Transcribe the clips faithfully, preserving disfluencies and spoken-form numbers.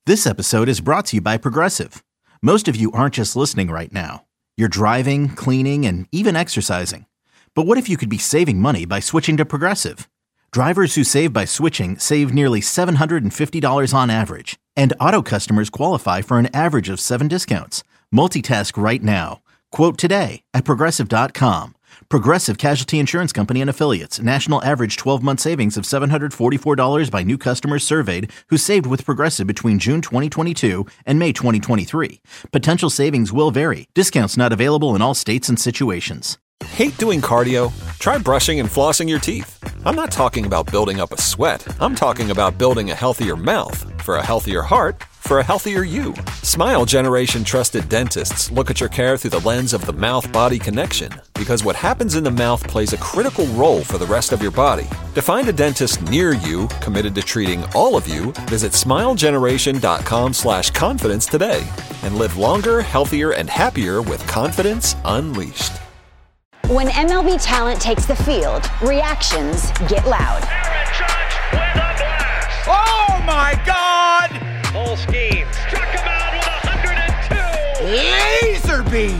This episode is brought to you by Progressive. Most of you aren't just listening right now. You're driving, cleaning, and even exercising. But what if you could be saving money by switching to Progressive? Drivers who save by switching save nearly seven hundred fifty dollars on average. And auto customers qualify for an average of seven discounts. Multitask right now. Quote today at Progressive dot com. Progressive Casualty Insurance Company and Affiliates. National average twelve-month savings of seven hundred forty-four dollars by new customers surveyed who saved with Progressive between June twenty twenty-two and May twenty twenty-three. Potential savings will vary. Discounts not available in all states and situations. Hate doing cardio? Try brushing and flossing your teeth. I'm not talking about building up a sweat. I'm talking about building a healthier mouth. For a healthier heart, for a healthier you. Smile Generation trusted dentists look at your care through the lens of the mouth-body connection, because what happens in the mouth plays a critical role for the rest of your body. To find a dentist near you committed to treating all of you, visit smilegeneration.com slash confidence today and live longer, healthier, and happier with confidence unleashed. When M L B talent takes the field, reactions get loud. Aaron Judge with a blast. Oh my God! Full scheme. Struck him out with one hundred two. Laser beam.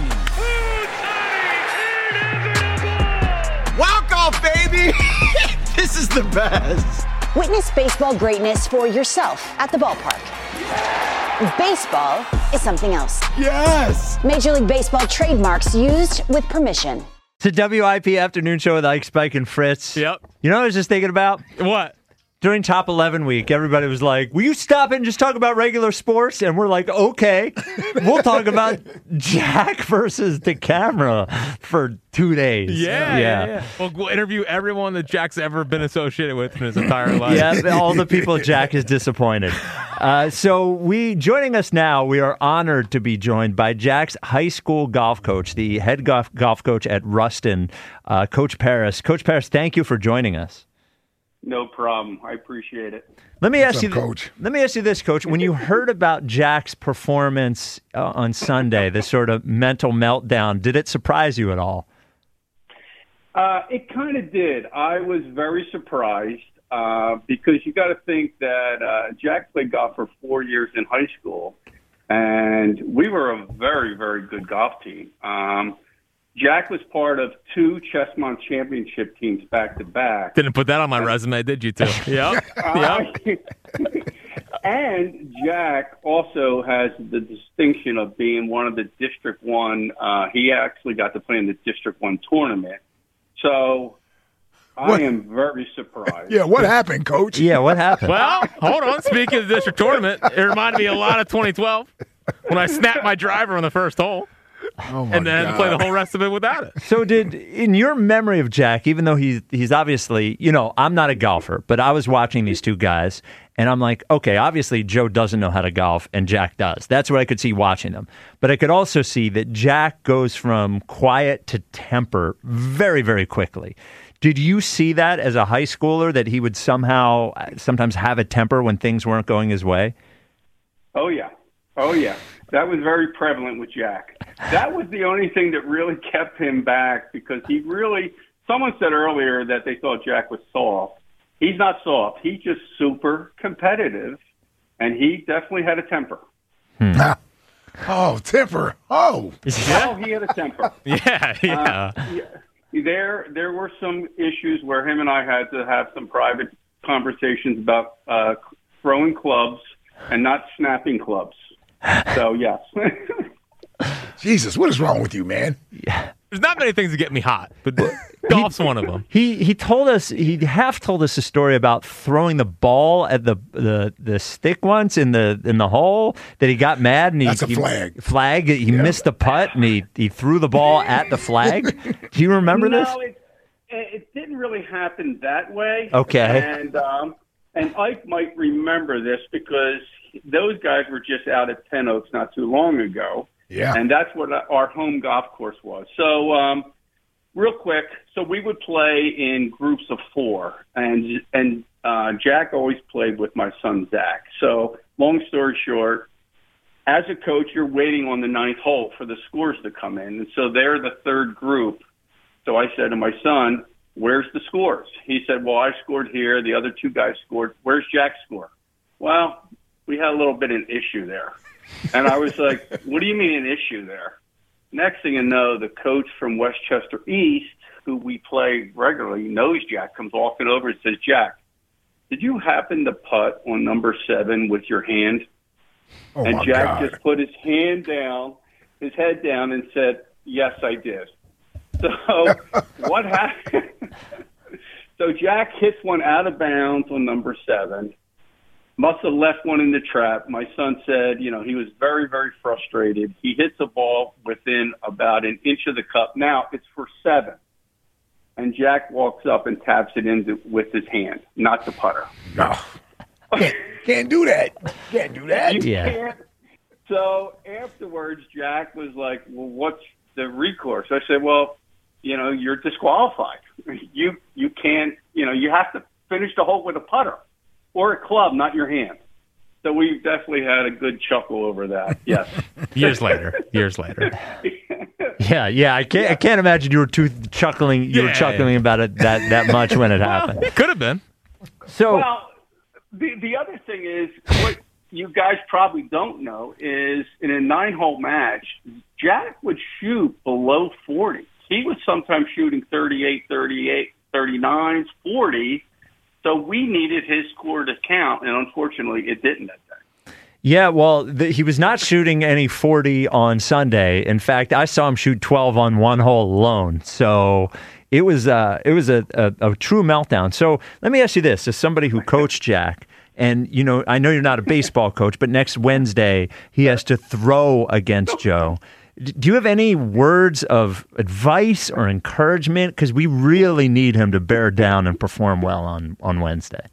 Inevitable. Walk off, baby. This is the best. Witness baseball greatness for yourself at the ballpark. Baseball is something else. Yes. Major League Baseball trademarks used with permission. It's a W I P afternoon show with Ike, Spike, and Fritz. Yep. You know what I was just thinking about? What? During Top eleven week, everybody was like, will you stop it and just talk about regular sports? And we're like, okay, we'll talk about Jack versus the camera for two days. Yeah, yeah, yeah. Well, we'll interview everyone that Jack's ever been associated with in his entire life. Yeah, all the people Jack is disappointed. Uh, so we, joining us now, we are honored to be joined by Jack's high school golf coach, the head golf, golf coach at Ruston, uh, Coach Paris. Coach Paris, thank you for joining us. No problem. I appreciate it. Let me ask What's you, up, Coach? Let me ask you this, Coach. When you heard about Jack's performance uh, on Sunday, this sort of mental meltdown, did it surprise you at all? Uh, it kind of did. I was very surprised uh, because you got to think that uh, Jack played golf for four years in high school, and we were a very, very good golf team. Um, Jack was part of two Chessmont championship teams back to back. Didn't put that on my resume, did you, too? Yep. Yep. And Jack also has the distinction of being one of the District One. Uh, he actually got to play in the District One tournament. So What? I am very surprised. Yeah, what happened, Coach? Yeah, what happened? Well, hold on. Speaking of the district tournament, it reminded me a lot of twenty twelve when I snapped my driver on the first hole. Oh my and then God. play the whole rest of it without it. So did, in your memory of Jack, even though he's, he's obviously, you know, I'm not a golfer, but I was watching these two guys, and I'm like, okay, obviously Joe doesn't know how to golf, and Jack does. That's what I could see watching them. But I could also see that Jack goes from quiet to temper very, very quickly. Did you see that as a high schooler, that he would somehow sometimes have a temper when things weren't going his way? Oh, yeah. Oh, yeah. That was very prevalent with Jack. That was the only thing that really kept him back because he really – someone said earlier that they thought Jack was soft. He's not soft. He's just super competitive, and he definitely had a temper. Hmm. Ah. Oh, temper. Oh. Yeah. Oh, he had a temper. Yeah, yeah. Uh, yeah. There, there were some issues where him and I had to have some private conversations about uh, throwing clubs and not snapping clubs. So, yes. Jesus, what is wrong with you, man? Yeah. There's not many things that get me hot, but golf's one of them. He he told us, he half told us a story about throwing the ball at the the, the stick once in the in the hole, that he got mad and he That's a he, flag. Flag. He Yeah. missed the putt and he, he threw the ball at the flag. Do you remember no, this? It, it didn't really happen that way. Okay. And um, and Ike might remember this because those guys were just out at Ten Oaks not too long ago. Yeah. And that's what our home golf course was. So, um, real quick, so we would play in groups of four, and and uh, Jack always played with my son Zach. So, long story short, as a coach, you're waiting on the ninth hole for the scores to come in, and so they're the third group. So I said to my son, "Where's the scores?" He said, "Well, I scored here. The other two guys scored. Where's Jack's score?" Well, we had a little bit of an issue there. And I was like, what do you mean an issue there? Next thing you know, the coach from Westchester East, who we play regularly, knows Jack, comes walking over and says, Jack, did you happen to putt on number seven with your hand? Oh and my Jack God. just put his hand down, his head down, and said, yes, I did. So what happened? So Jack hits one out of bounds on number seven. Must have left one in the trap. My son said, you know, he was very, very frustrated. He hits a ball within about an inch of the cup. Now it's for seven. And Jack walks up and taps it in with his hand, not the putter. No. Can't, can't do that. Can't do that. You Yeah. can't. So afterwards, Jack was like, well, what's the recourse? I said, well, you know, you're disqualified. You you can't, you know, you have to finish the hole with a putter or a club, not your hand. So we definitely had a good chuckle over that. Yes. Years later. Years later. Yeah, yeah. I can't. I can't imagine you were too chuckling. You were Yeah, chuckling yeah. about it that, that much when it happened. Could have been. So Well, the the other thing is what you guys probably don't know is in a nine-hole match, Jack would shoot below forty. He was sometimes shooting thirty-eight, thirty-eight, thirty-nine, forty. So we needed his score to count, and unfortunately, it didn't that day. yeah, well, the, he was not shooting any forty on Sunday. In fact, I saw him shoot twelve on one hole alone. So it was uh, it was a, a, a true meltdown. So let me ask you this: as somebody who coached Jack. And, you know, I know you're not a baseball coach, but next Wednesday he has to throw against Joe. D- Do you have any words of advice or encouragement? Because we really need him to bear down and perform well on, on Wednesday.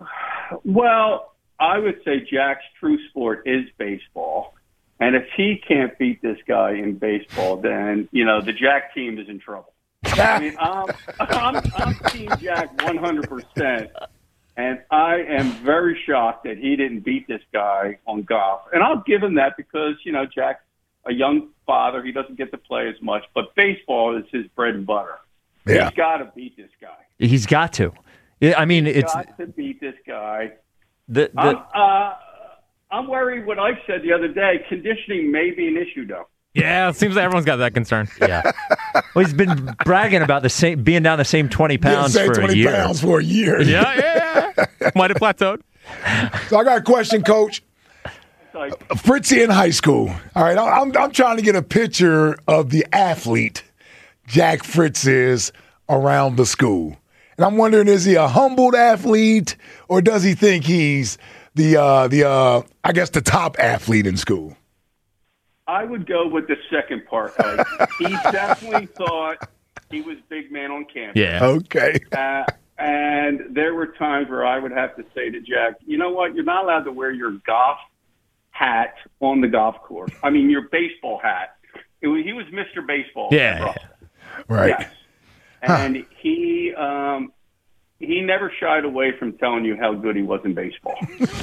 Well, I would say Jack's true sport is baseball. And if he can't beat this guy in baseball, then, you know, the Jack team is in trouble. I mean, I'm, I'm, I'm Team Jack one hundred percent. And I am very shocked that he didn't beat this guy on golf. And I'll give him that because, you know, Jack's a young father. He doesn't get to play as much. But baseball is his bread and butter. Yeah. He's got to beat this guy. He's got to. Yeah, I mean, He's it's got to beat this guy. the, I'm, the uh, I'm worried what I said the other day. Conditioning may be an issue, though. Yeah, it seems like everyone's got that concern. yeah. Well, he's been bragging about the same being down the same twenty pounds Didn't say for a twenty year. pounds for a year. Yeah, yeah, yeah. Might have plateaued. So I got a question, Coach. It's like, Fritzy in high school. All right, I'm I'm trying to get a picture of the athlete Jack Fritz is around the school, and I'm wondering: is he a humbled athlete, or does he think he's the uh, the uh, I guess the top athlete in school? I would go with the second part. Like, he definitely thought he was big man on campus. Yeah. Okay. Uh, and there were times where I would have to say to Jack, you know what? You're not allowed to wear your golf hat on the golf course. I mean, your baseball hat. It was, he was Mister Baseball. Yeah. Russell. Right. Yes. And he um, he never shied away from telling you how good he was in baseball.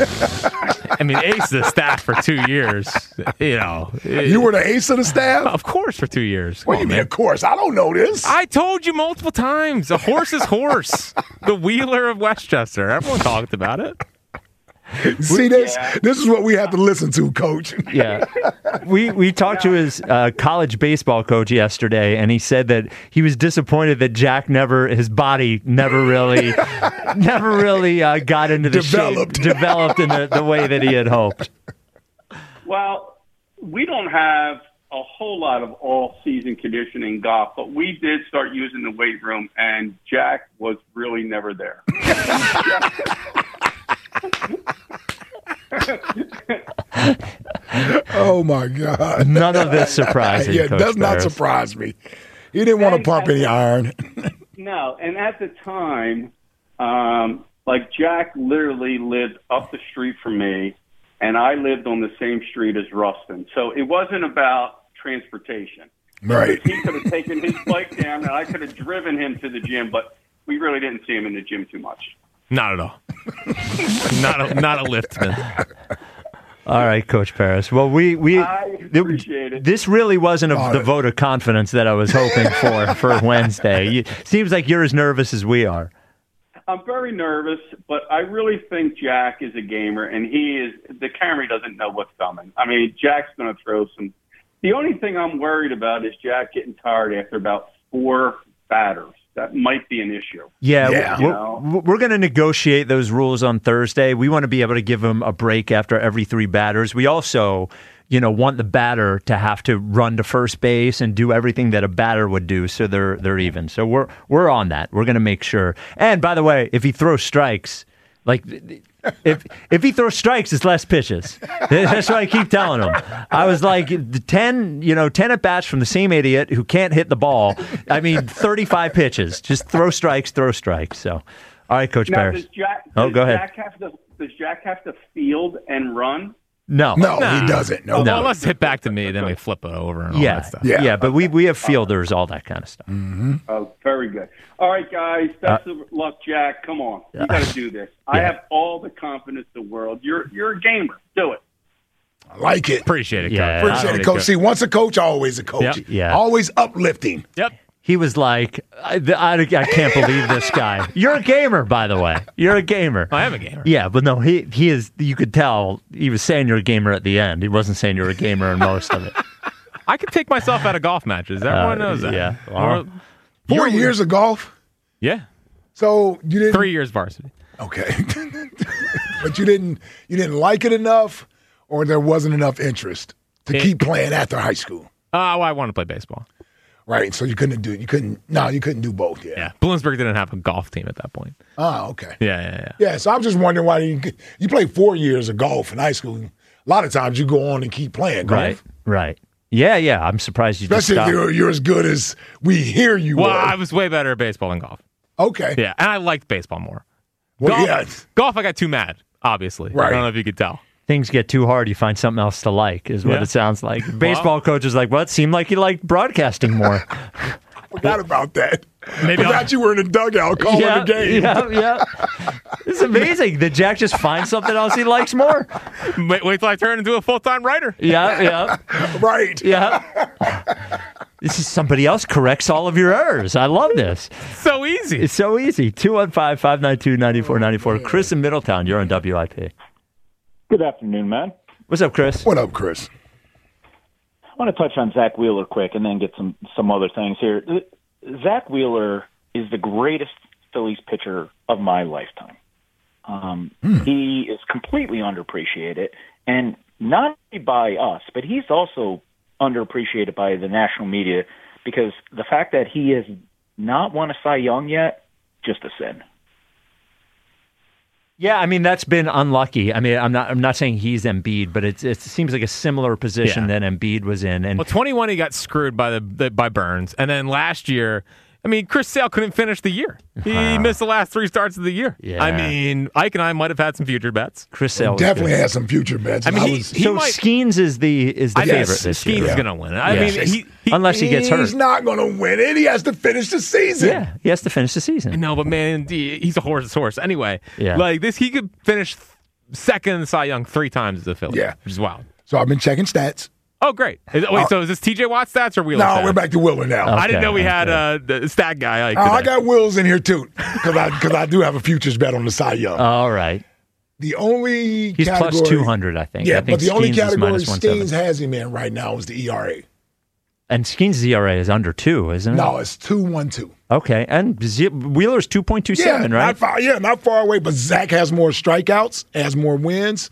I mean, ace of the staff for two years. You know. You were the ace of the staff? Of course, for two years. What Come do you on, mean, man. of course? I don't know this. I told you multiple times. A horse is horse. The Wheeler of Westchester. Everyone talked about it. See this? Yeah. This is what we have to listen to, Coach. Yeah, we we talked to his uh, college baseball coach yesterday, and he said that he was disappointed that Jack never, his body never really, never really uh, got into the Developed. shape, developed in the, the way that he had hoped. Well, we don't have a whole lot of all-season conditioning golf, but we did start using the weight room, and Jack was really never there. Oh my God! None of this surprises yeah, it Coach does not Barris. surprise me. He didn't want to And- pump any iron. No, and at the time, um, like Jack literally lived up the street from me, and I lived on the same street as Rustin. So it wasn't about transportation. Right. He could have taken his bike down, and I could have driven him to the gym, but we really didn't see him in the gym too much. Not at all. not a, not a liftman. All right, Coach Paris. Well, we we I appreciate it. This really wasn't a, Oh, the vote of confidence that I was hoping for for Wednesday. You, seems like you're as nervous as we are. I'm very nervous, but I really think Jack is a gamer, and he is. The Camry doesn't know what's coming. I mean, Jack's going to throw some. The only thing I'm worried about is Jack getting tired after about four batters. That might be an issue. Yeah, Yeah. we're, we're going to negotiate those rules on Thursday. We want to be able to give him a break after every three batters. We also, you know, want the batter to have to run to first base and do everything that a batter would do, so they're they're even. So we're we're on that. We're going to make sure. And by the way, if he throws strikes, like if if he throws strikes, it's less pitches. That's what I keep telling him. I was like, ten, you know, ten at bats from the same idiot who can't hit the ball. I mean, thirty-five pitches. Just throw strikes, throw strikes. So, all right, Coach Now, Paris. does Jack? Oh, does go ahead. Jack have to, does Jack have to field and run? No, No, Nah. he doesn't. No. Well, unless hit back to me, then we flip it over and all yeah, that stuff. yeah, Yeah. But we we have fielders, all that kind of stuff. Oh, very good. All right, guys. Best Uh, of luck, Jack. Come on, you got to do this. I Yeah. have all the confidence in the world. You're you're a gamer. Do it. I like it. Appreciate it, Coach. Yeah. Appreciate it, Coach. See, once a coach, always a coach. Yep. Yeah. Always uplifting. Yep. He was like, I, I, I can't believe this guy. You're a gamer, by the way. You're a gamer. I am a gamer. Yeah, but no, he he is. You could tell he was saying you're a gamer at the end. He wasn't saying you're a gamer in most of it. I could take myself out of golf matches. Everyone Uh, knows that. yeah. Or- Four You're- years of golf. Yeah. So you didn't. Three years varsity. Okay. But you didn't. You didn't like it enough, or there wasn't enough interest to It- keep playing after high school. Oh, I want to play baseball. Right. So you couldn't do. You couldn't. No, you couldn't do both. Yeah. Yeah. Bloomsburg didn't have a golf team at that point. Oh, okay. Yeah, yeah, yeah. Yeah. So I'm just wondering why you you played four years of golf in high school. A lot of times you go on and keep playing golf. Right, right. Yeah, yeah. I'm surprised you just Especially if stopped. you're, you're as good as we hear you Well, are. I was way better at baseball than golf. Okay. Yeah, and I liked baseball more. Well, golf, yeah. golf, I got too mad, obviously. I Right. don't know if you could tell. Things get too hard, you find something else to like, is what Yeah. it sounds like. Baseball coach is like, well, it seemed like you liked broadcasting more. Forgot about that. Maybe Forgot I'll- you were in the dugout calling yeah, the game. yeah, yeah. It's amazing that Jack just finds something else he likes more. Wait, wait till I turn into a full-time writer. Yeah, yeah, Right. yeah. This is somebody else corrects all of your errors. I love this. So easy. It's so easy. two one five, five nine two, nine four nine four. Chris in Middletown, you're on W I P. Good afternoon, man. What's up, Chris? What up, Chris? I want to touch on Zach Wheeler quick and then get some, some other things here. Zach Wheeler is the greatest Phillies pitcher of my lifetime. Um, Hmm. He is completely underappreciated, and not only by us, but he's also underappreciated by the national media because the fact that he has not won a Cy Young yet, just a sin. Yeah, I mean that's been unlucky. I mean, I'm not I'm not saying he's Embiid, but it's it seems like a similar position Yeah. that Embiid was in. And Well, twenty-one, he got screwed by the, the by Burns, and then last year, I mean, Chris Sale couldn't finish the year. He Wow. missed the last three starts of the year. Yeah. I mean, Ike and I might have had some future bets. Chris Sale was Definitely good. had some future bets. I mean, he- was, he so might- Skeens is the is the I favorite think this Skeens year. is going to win it. I Yeah. mean, he, he, Unless he gets hurt. He's not going to win it. He has to finish the season. Yeah, he has to finish the season. no, but man, he- he's a horse's horse. Anyway, Yeah. like this, he could finish second in Cy Young three times as a Philly. Yeah. Which is wild. So I've been checking stats. Oh, great. Is, wait, so is this T J Watt stats or Wheeler No, stats? we're back to Wheeler now. I didn't Okay, know we had okay. uh, the stat guy. Ike, Oh, I today. got Wills in here too because I because I do have a futures bet on the Cy Young. All right, the only he's category, plus two hundred, I think. Yeah, I think but the only Skeens is category minus one seventy. Skeens has him in right now is the E R A. And Skeens' E R A is under two, isn't it? No, it's two one two. Okay, and Z- Wheeler's two point two Yeah, seven, right? not far. Yeah, not far away. But Zach has more strikeouts, has more wins.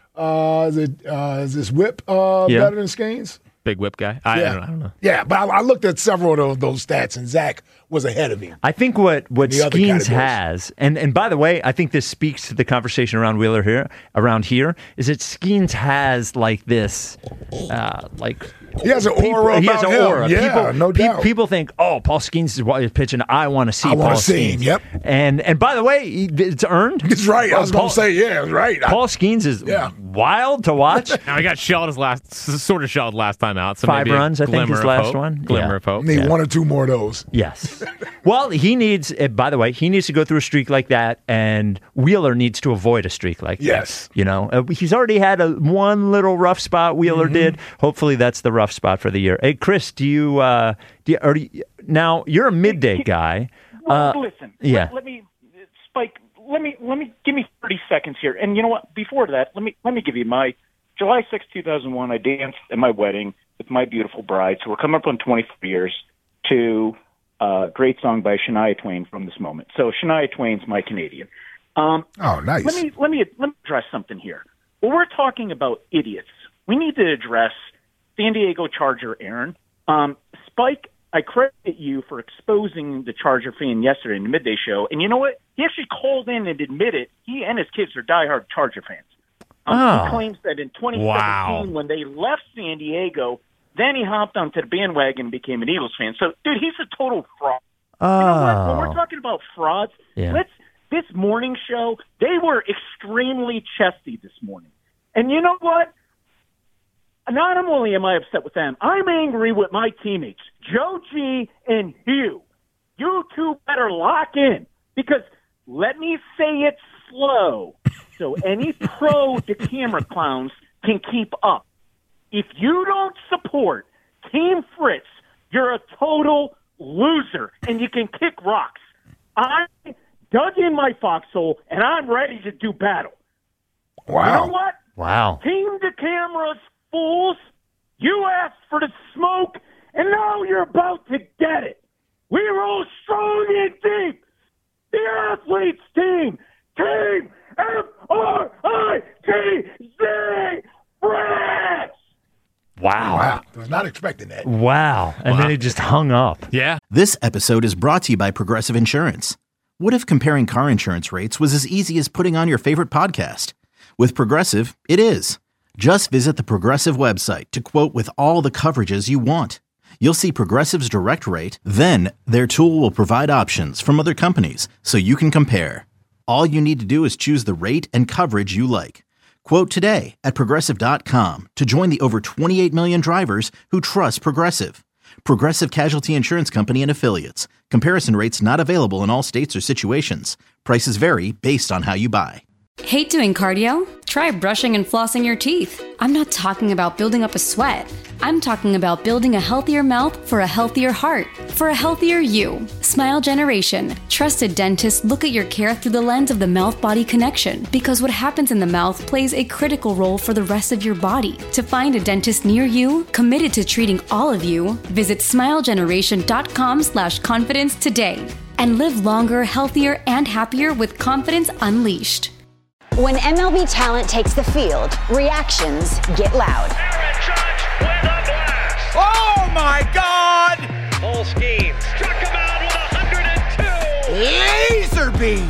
Uh, is, it, uh, is this whip uh, Yeah. better than Skeens? Big whip guy. I, Yeah. I, don't, I don't know. Yeah, but I, I looked at several of those, those stats, and Zach was ahead of him. I think what what The other Skeens categories. has, and and by the way, I think this speaks to the conversation around Wheeler here, around here, is that Skeens has like this, uh, like He has an people- aura he has about an him. aura. Yeah, people, no pe- doubt. People think, oh, Paul Skeens is what he's pitching. I want to see I wanna Paul see him, Skeens. yep. And and by the way, he- it's earned. That's right. I was Paul- going to say, yeah, that's right. I- Paul Skeens is Yeah. wild to watch. Now he got shelled his last, sort of shelled last time out. So Five maybe a runs, I think, glimmer his of last hope. one. Glimmer Yeah. of hope. need Yeah. one or two more of those. Yes. Well, he needs, uh, by the way, he needs to go through a streak like that, and Wheeler needs to avoid a streak like Yes. that. You know, uh, he's already had a one little rough spot, Wheeler Mm-hmm. did. Hopefully that's the rough spot for the year. Hey, Chris, do you, uh, do you, are you now, you're a midday guy. Well, Uh, listen. yeah. Let, let me Spike, let me let me give me thirty seconds here. And you know what? Before that, let me let me give you my July sixth, two thousand one. I danced at my wedding with my beautiful bride. So we're coming up on twenty-four years to a great song by Shania Twain from this moment. So Shania Twain's my Canadian. Um, oh, nice. Let me let me let me address something here. When we're talking about idiots, we need to address San Diego Charger Aaron. Um, Spike, I credit you for exposing the Charger fan yesterday in the midday show. And you know what? He actually called in and admitted he and his kids are diehard Charger fans. Um, oh. He claims that in twenty seventeen, wow. when they left San Diego, then he hopped onto the bandwagon and became an Eagles fan. So, dude, he's a total fraud. Oh. You know what? When we're talking about frauds, yeah. let's this morning show, they were extremely chesty this morning. And you know what? Not only am I upset with them, I'm angry with my teammates, Joe G and Hugh. You two better lock in, because let me say it slow so any pro to camera clowns can keep up. If you don't support Team Fritz, you're a total loser, and you can kick rocks. I dug in my foxhole, and I'm ready to do battle. Wow. You know what? Wow. Team to cameras, fools. You asked for the smoke, and now you're about to get it. We roll strong and deep. The athletes team. Team F R I T Z Fritz. Wow. Wow. I was not expecting that. Wow. And Wow. then he just hung up. Yeah. This episode is brought to you by Progressive Insurance. What if comparing car insurance rates was as easy as putting on your favorite podcast? With Progressive, it is. Just visit the Progressive website to quote with all the coverages you want. You'll see Progressive's direct rate, then their tool will provide options from other companies so you can compare. All you need to do is choose the rate and coverage you like. Quote today at Progressive dot com to join the over twenty-eight million drivers who trust Progressive. Progressive Casualty Insurance Company and Affiliates. Comparison rates not available in all states or situations. Prices vary based on how you buy. Hate doing cardio? Try brushing and flossing your teeth. I'm not talking about building up a sweat. I'm talking about building a healthier mouth for a healthier heart, for a healthier you. Smile Generation. Trusted dentists look at your care through the lens of the mouth-body connection, because what happens in the mouth plays a critical role for the rest of your body. To find a dentist near you, committed to treating all of you, visit smilegeneration.com slash confidence today. And live longer, healthier, and happier with confidence unleashed. When M L B talent takes the field, reactions get loud. Aaron Judge with a blast. Oh my God! Full scheme. Struck him out with one hundred two. Laser beam!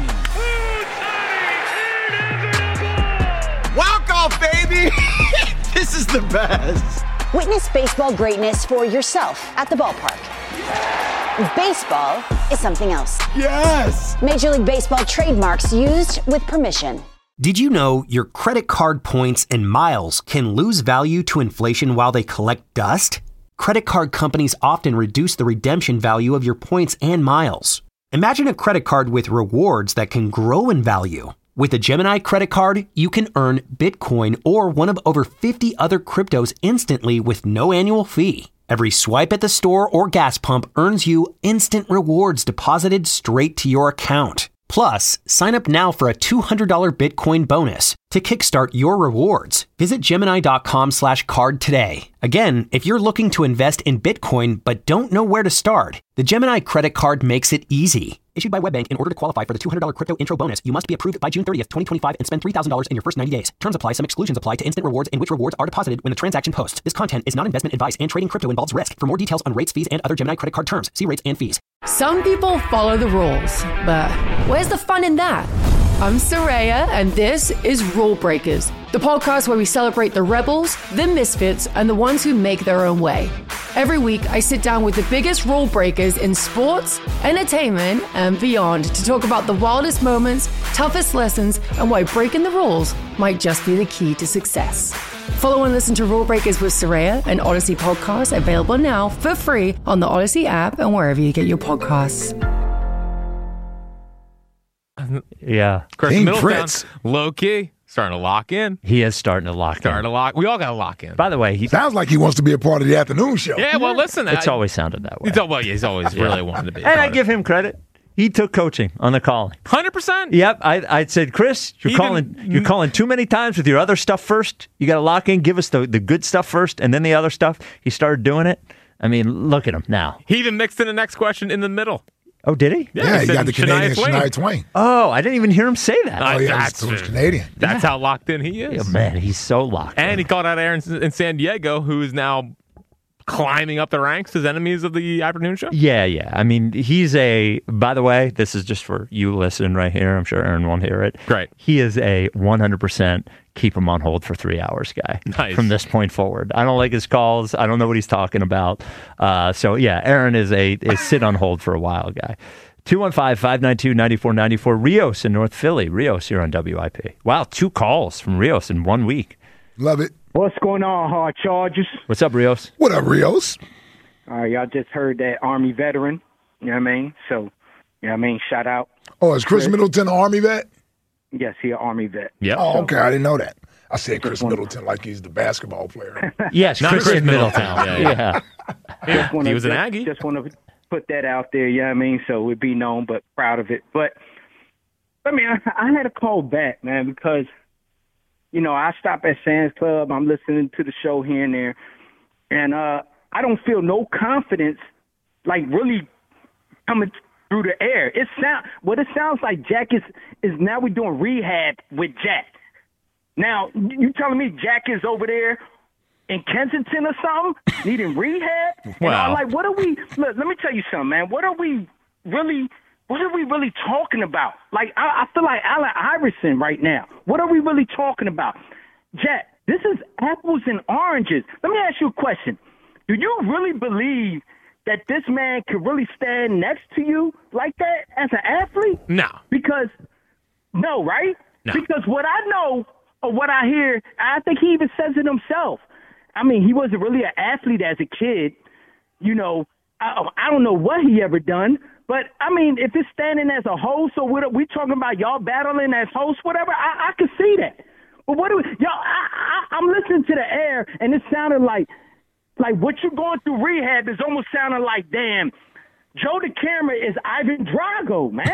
Inevitable. Walk off, baby! This is the best. Witness baseball greatness for yourself at the ballpark. Baseball is something else. Yes! Major League Baseball trademarks used with permission. Did you know your credit card points and miles can lose value to inflation while they collect dust? Credit card companies often reduce the redemption value of your points and miles. Imagine a credit card with rewards that can grow in value. With a Gemini credit card, you can earn Bitcoin or one of over fifty other cryptos instantly with no annual fee. Every swipe at the store or gas pump earns you instant rewards deposited straight to your account. Plus, sign up now for a two hundred dollars Bitcoin bonus to kickstart your rewards. Visit Gemini.com slash card today. Again, if you're looking to invest in Bitcoin but don't know where to start, the Gemini credit card makes it easy. Issued by WebBank, in order to qualify for the two hundred dollars crypto intro bonus, you must be approved by June thirtieth, twenty twenty-five and spend three thousand dollars in your first ninety days. Terms apply. Some exclusions apply to instant rewards in which rewards are deposited when the transaction posts. This content is not investment advice, and trading crypto involves risk. For more details on rates, fees, and other Gemini credit card terms, see rates and fees. Some people follow the rules, but where's the fun in that? I'm Soraya, and this is Rule Breakers, the podcast where we celebrate the rebels, the misfits, and the ones who make their own way. Every week, I sit down with the biggest rule breakers in sports, entertainment, and beyond to talk about the wildest moments, toughest lessons, and why breaking the rules might just be the key to success. Follow and listen to Rule Breakers with Soraya, an Odyssey podcast, available now for free on the Odyssey app and wherever you get your podcasts. Yeah. Chris Team Middletown, Fritz. low key, starting to lock in. He is starting to lock Starting in. to lock. We all got to lock in. By the way, he Sounds like he wants to be a part of the afternoon show. Yeah, well, listen. it's I, always sounded that way. He's, al- well, he's always really wanted to be. a And I part of give him credit. He took coaching on the calling. one hundred percent. Yep. I, I said, Chris, you're Even- calling You're calling too many times with your other stuff first. You got to lock in, give us the, the good stuff first, and then the other stuff. He started doing it. I mean, look at him now. He even mixed in the next question in the middle. Oh, did he? Yeah, Yeah, he he said got the Canadian Shania Twain. Shania Twain. Oh, I didn't even hear him say that. Uh, Oh, yeah, that's it was Canadian. That's how locked in he is. Yeah, man, he's so locked And in. he called out Aaron in San Diego, who is now climbing up the ranks as enemies of the afternoon show. Yeah, yeah. I mean, he's a, by the way, this is just for you listening right here. I'm sure Aaron won't hear it. Great. He is a one hundred percent keep him on hold for three hours guy Nice. from this point forward. I don't like his calls. I don't know what he's talking about. Uh, so, yeah, Aaron is a, a sit on hold for a while guy. two one five, five nine two, nine four nine four. Rios in North Philly. Rios here on W I P. Wow, two calls from Rios in one week. Love it. What's going on, Hard Chargers? What's up, Rios? What up, Rios? All right, y'all just heard that Army veteran. You know what I mean? So, you know what I mean? Shout out. Oh, is Chris Middleton an Army vet? Yes, he an Army vet. Yep. Oh, okay. I didn't know that. I said Chris Middleton like he's the basketball player. Yes, Not Chris, Chris Middleton. Middleton. Yeah, Yeah, yeah. Just wanna, he was an just, Aggie. Just want to put that out there, you know what I mean? So it be known, but proud of it. But, I mean, I, I had to call back, man, because, you know, I stop at Sam's Club. I'm listening to the show here and there. And uh, I don't feel no confidence, like, really coming through the air. It sound what it sounds like Jack is, is now we're doing rehab with Jack. Now, you telling me Jack is over there in Kensington or something, needing rehab? And Wow. I'm like, what are we, look, let me tell you something, man. What are we really, what are we really talking about? Like, I, I feel like Allen Iverson right now. What are we really talking about? Jack, this is apples and oranges. Let me ask you a question. Do you really believe that this man could really stand next to you like that as an athlete? No. Because, no, right? No. Because what I know or what I hear, I think he even says it himself. I mean, he wasn't really an athlete as a kid. You know, I, I don't know what he ever done. But, I mean, if it's standing as a host or what, we talking about y'all battling as hosts, whatever, I, I can see that. But what do we, y'all, I, I, I'm listening to the air, and it sounded like, like what you're going through rehab is almost sounding like, damn, Joe DeCamera is Ivan Drago, man.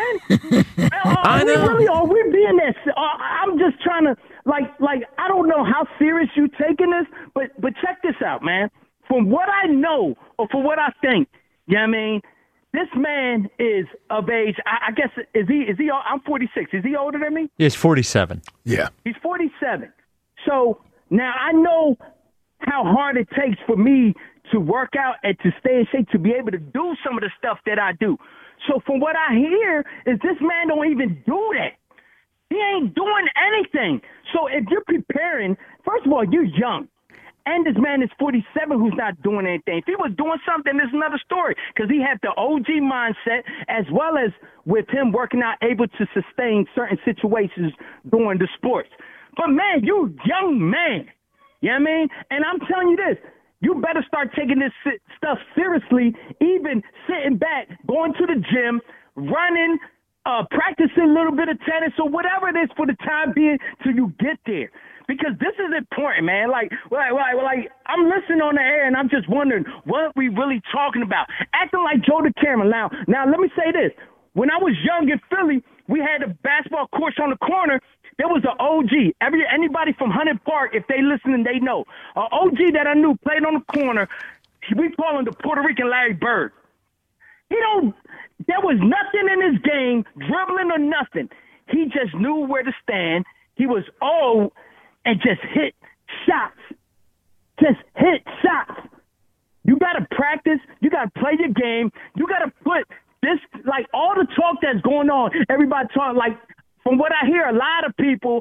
Are, I know. We really, are we being that? Uh, I'm just trying to, like, like I don't know how serious you taking this, but but check this out, man. From what I know, or from what I think, you know what I mean, this man is of age. I, I guess is he? Is he? I'm forty-six. Is he older than me? He's forty-seven. Yeah. He's forty-seven. So now I know how hard it takes for me to work out and to stay in shape to be able to do some of the stuff that I do. So from what I hear is this man don't even do that. He ain't doing anything. So if you're preparing, first of all, you're young. And this man is forty-seven who's not doing anything. If he was doing something, there's another story because he had the O G mindset as well as with him working out, able to sustain certain situations during the sports. But, man, you young man. You know what I mean? And I'm telling you this. You better start taking this stuff seriously, even sitting back, going to the gym, running, uh, practicing a little bit of tennis or whatever it is for the time being till you get there. Because this is important, man. Like, like, like, like I'm listening on the air and I'm just wondering what we really talking about. Acting like Joe DeCamera. Now, now let me say this. When I was young in Philly, we had a basketball court on the corner. There was an O G. Every anybody from Hunted Park, if they listening, they know. An O G that I knew played on the corner. We call him the Puerto Rican Larry Bird. He don't. There was nothing in his game, dribbling or nothing. He just knew where to stand. He was old and just hit shots. Just hit shots. You got to practice. You got to play your game. You got to put this, like all the talk that's going on, everybody talking like. From what I hear, a lot of people,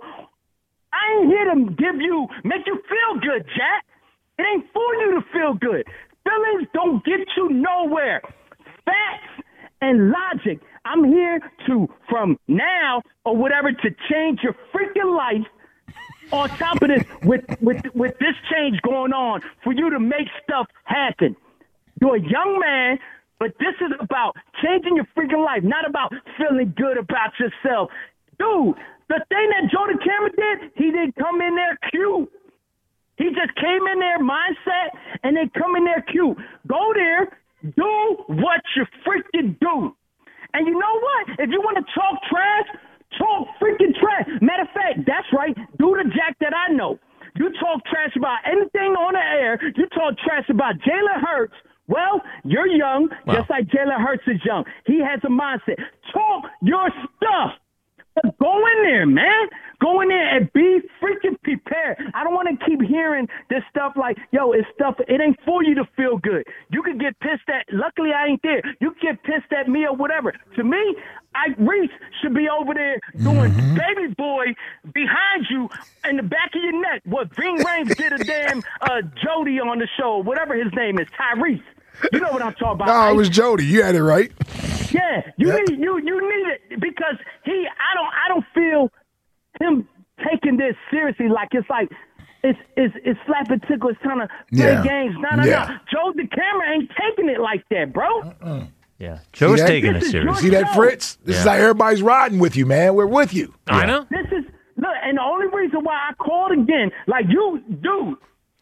I ain't here to give you, make you feel good, Jack. It ain't for you to feel good. Feelings don't get you nowhere. Facts and logic. I'm here to, from now or whatever, to change your freaking life. On top of this, with, with, with this change going on, for you to make stuff happen. You're a young man, but this is about changing your freaking life, not about feeling good about yourself. Dude, the thing that Joe DeCamera did, he didn't come in there cute. He just came in there mindset, and they come in there cute. Go there, do what you freaking do. And you know what? If you want to talk trash, talk freaking trash. Matter of fact, that's right. Do the Jack that I know. You talk trash about anything on the air. You talk trash about Jalen Hurts. Well, you're young, wow. just like Jalen Hurts is young. He has a mindset. Talk your stuff. But go in there, man. Go in there and be freaking prepared. I don't want to keep hearing this stuff like, yo, it's stuff. It ain't for you to feel good. You can get pissed at. Luckily, I ain't there. You can get pissed at me or whatever. To me, I Reese should be over there doing mm-hmm. baby boy behind you in the back of your neck. What Ving Rhames did a damn uh, Jody on the show, whatever his name is, Tyrese. You know what I'm talking about. No, right? it was Jody. You had it right. Yeah, you yep. need you you need it because he. I don't. I don't feel him taking this seriously. Like it's like it's it's it's slap and tickle. It's trying to play yeah. games. No, no, yeah. no. Joe the camera ain't taking it like that, bro. Uh-uh. Yeah, Joe's that, taking it seriously. See that, Fritz? This yeah. is like everybody's riding with you, man. We're with you. Yeah. I know. This is look, and the only reason why I called again, like you, dude,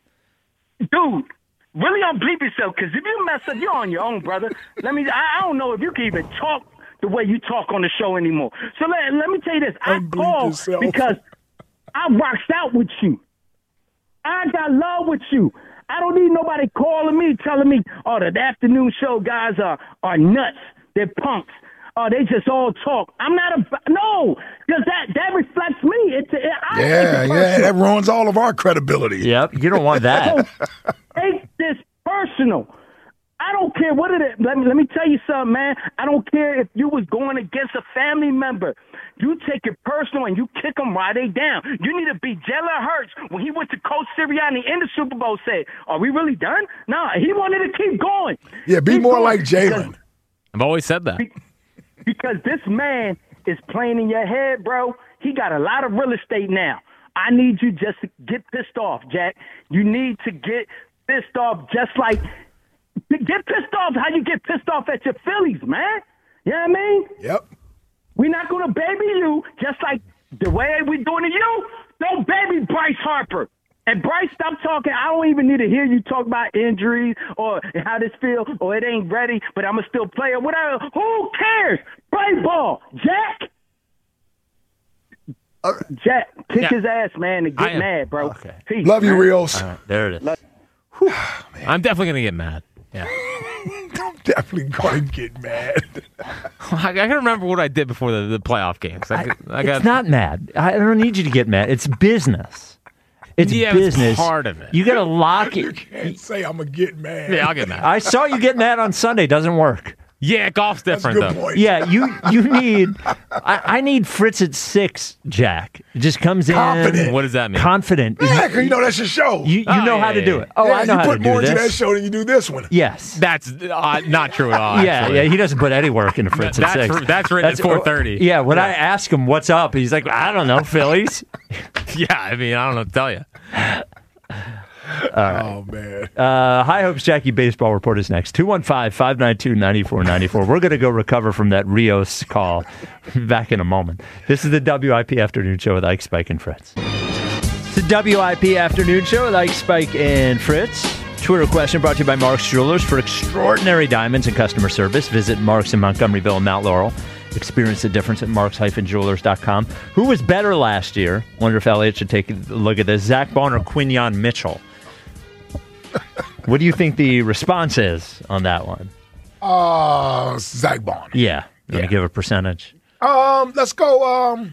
dude. Really unbleep yourself, because if you mess up, you're on your own, brother. Let me. I, I don't know if you can even talk the way you talk on the show anymore. So let, let me tell you this. I called yourself. because I rocked out with you. I got love with you. I don't need nobody calling me, telling me, oh, the afternoon show guys are, are nuts. They're punks. Oh, they just all talk. I'm not a no, because that, that reflects me. It's it, I yeah, yeah, that ruins all of our credibility. Yep, you don't want that. So, take this personal. I don't care what it is. Let me let me tell you something, man. I don't care if you was going against a family member. You take it personal and you kick them while they down. You need to be Jalen Hurts when he went to Coach Sirianni in the Super Bowl. Said, "Are we really done?" No, he wanted to keep going. Yeah, be keep more going. like Jalen. I've always said that. Be, Because this man is playing in your head, bro. He got a lot of real estate now. I need you just to get pissed off, Jack. You need to get pissed off just like – get pissed off how you get pissed off at your Phillies, man. You know what I mean? Yep. We're not going to baby you just like the way we're doing to you. Don't baby Bryce Harper. And Bryce, stop talking. I don't even need to hear you talk about injuries or how this feels or it ain't ready, but I'm a still player. Whatever. Who cares? Play ball. Jack. Uh, Jack, kick yeah. his ass, man, and get mad, bro. Okay. Peace, Love you, man. Rios. All right, there it is. Oh, I'm definitely going to get mad. Yeah. I'm definitely going to get mad. I got to remember what I did before the, the playoff games. I, I, I got, it's not mad. I don't need you to get mad. It's business. It's yeah, business. It's part of it. You got to lock it. You can't say I'm going to get mad. Yeah, I'll get mad. I saw you get mad on Sunday. Doesn't work. Yeah, golf's different, That's a good though. point. Yeah, you you need. I, I need Fritz at six. Jack it just comes in Confident. What does that mean? Confident. Yeah, because you know that's your show. You you Oh, know yeah, how to yeah, do yeah. it. Oh, yeah, I know you how put to do more this. into that show than you do this one. Yes. That's uh, not true at all. Yeah, actually. yeah. He doesn't put any work into Fritz That's at six. r- that's written at four thirty. Yeah. When I ask him what's up, he's like, I don't know, Phillies. Yeah, I mean, I don't know what to tell you. Right. Oh, man. Uh, High Hopes Jackie Baseball Report is next. two one five, five nine two, nine four nine four. We're going to go recover from that Rios call back in a moment. This is the W I P Afternoon Show with Ike, Spike, and Fritz. It's the W I P Afternoon Show with Ike, Spike, and Fritz. Twitter question brought to you by Mark's Jewelers. For extraordinary diamonds and customer service, visit Mark's in Montgomeryville and Mount Laurel. Experience the difference at marks dash jewelers dot com. Who was better last year? Wonder if Elliot should take a look at this. Zach Bond or Quinyon Mitchell? What do you think the response is on that one? Uh, Zach Bond. Yeah. You Yeah. want to give a percentage? Um, let's go. Um,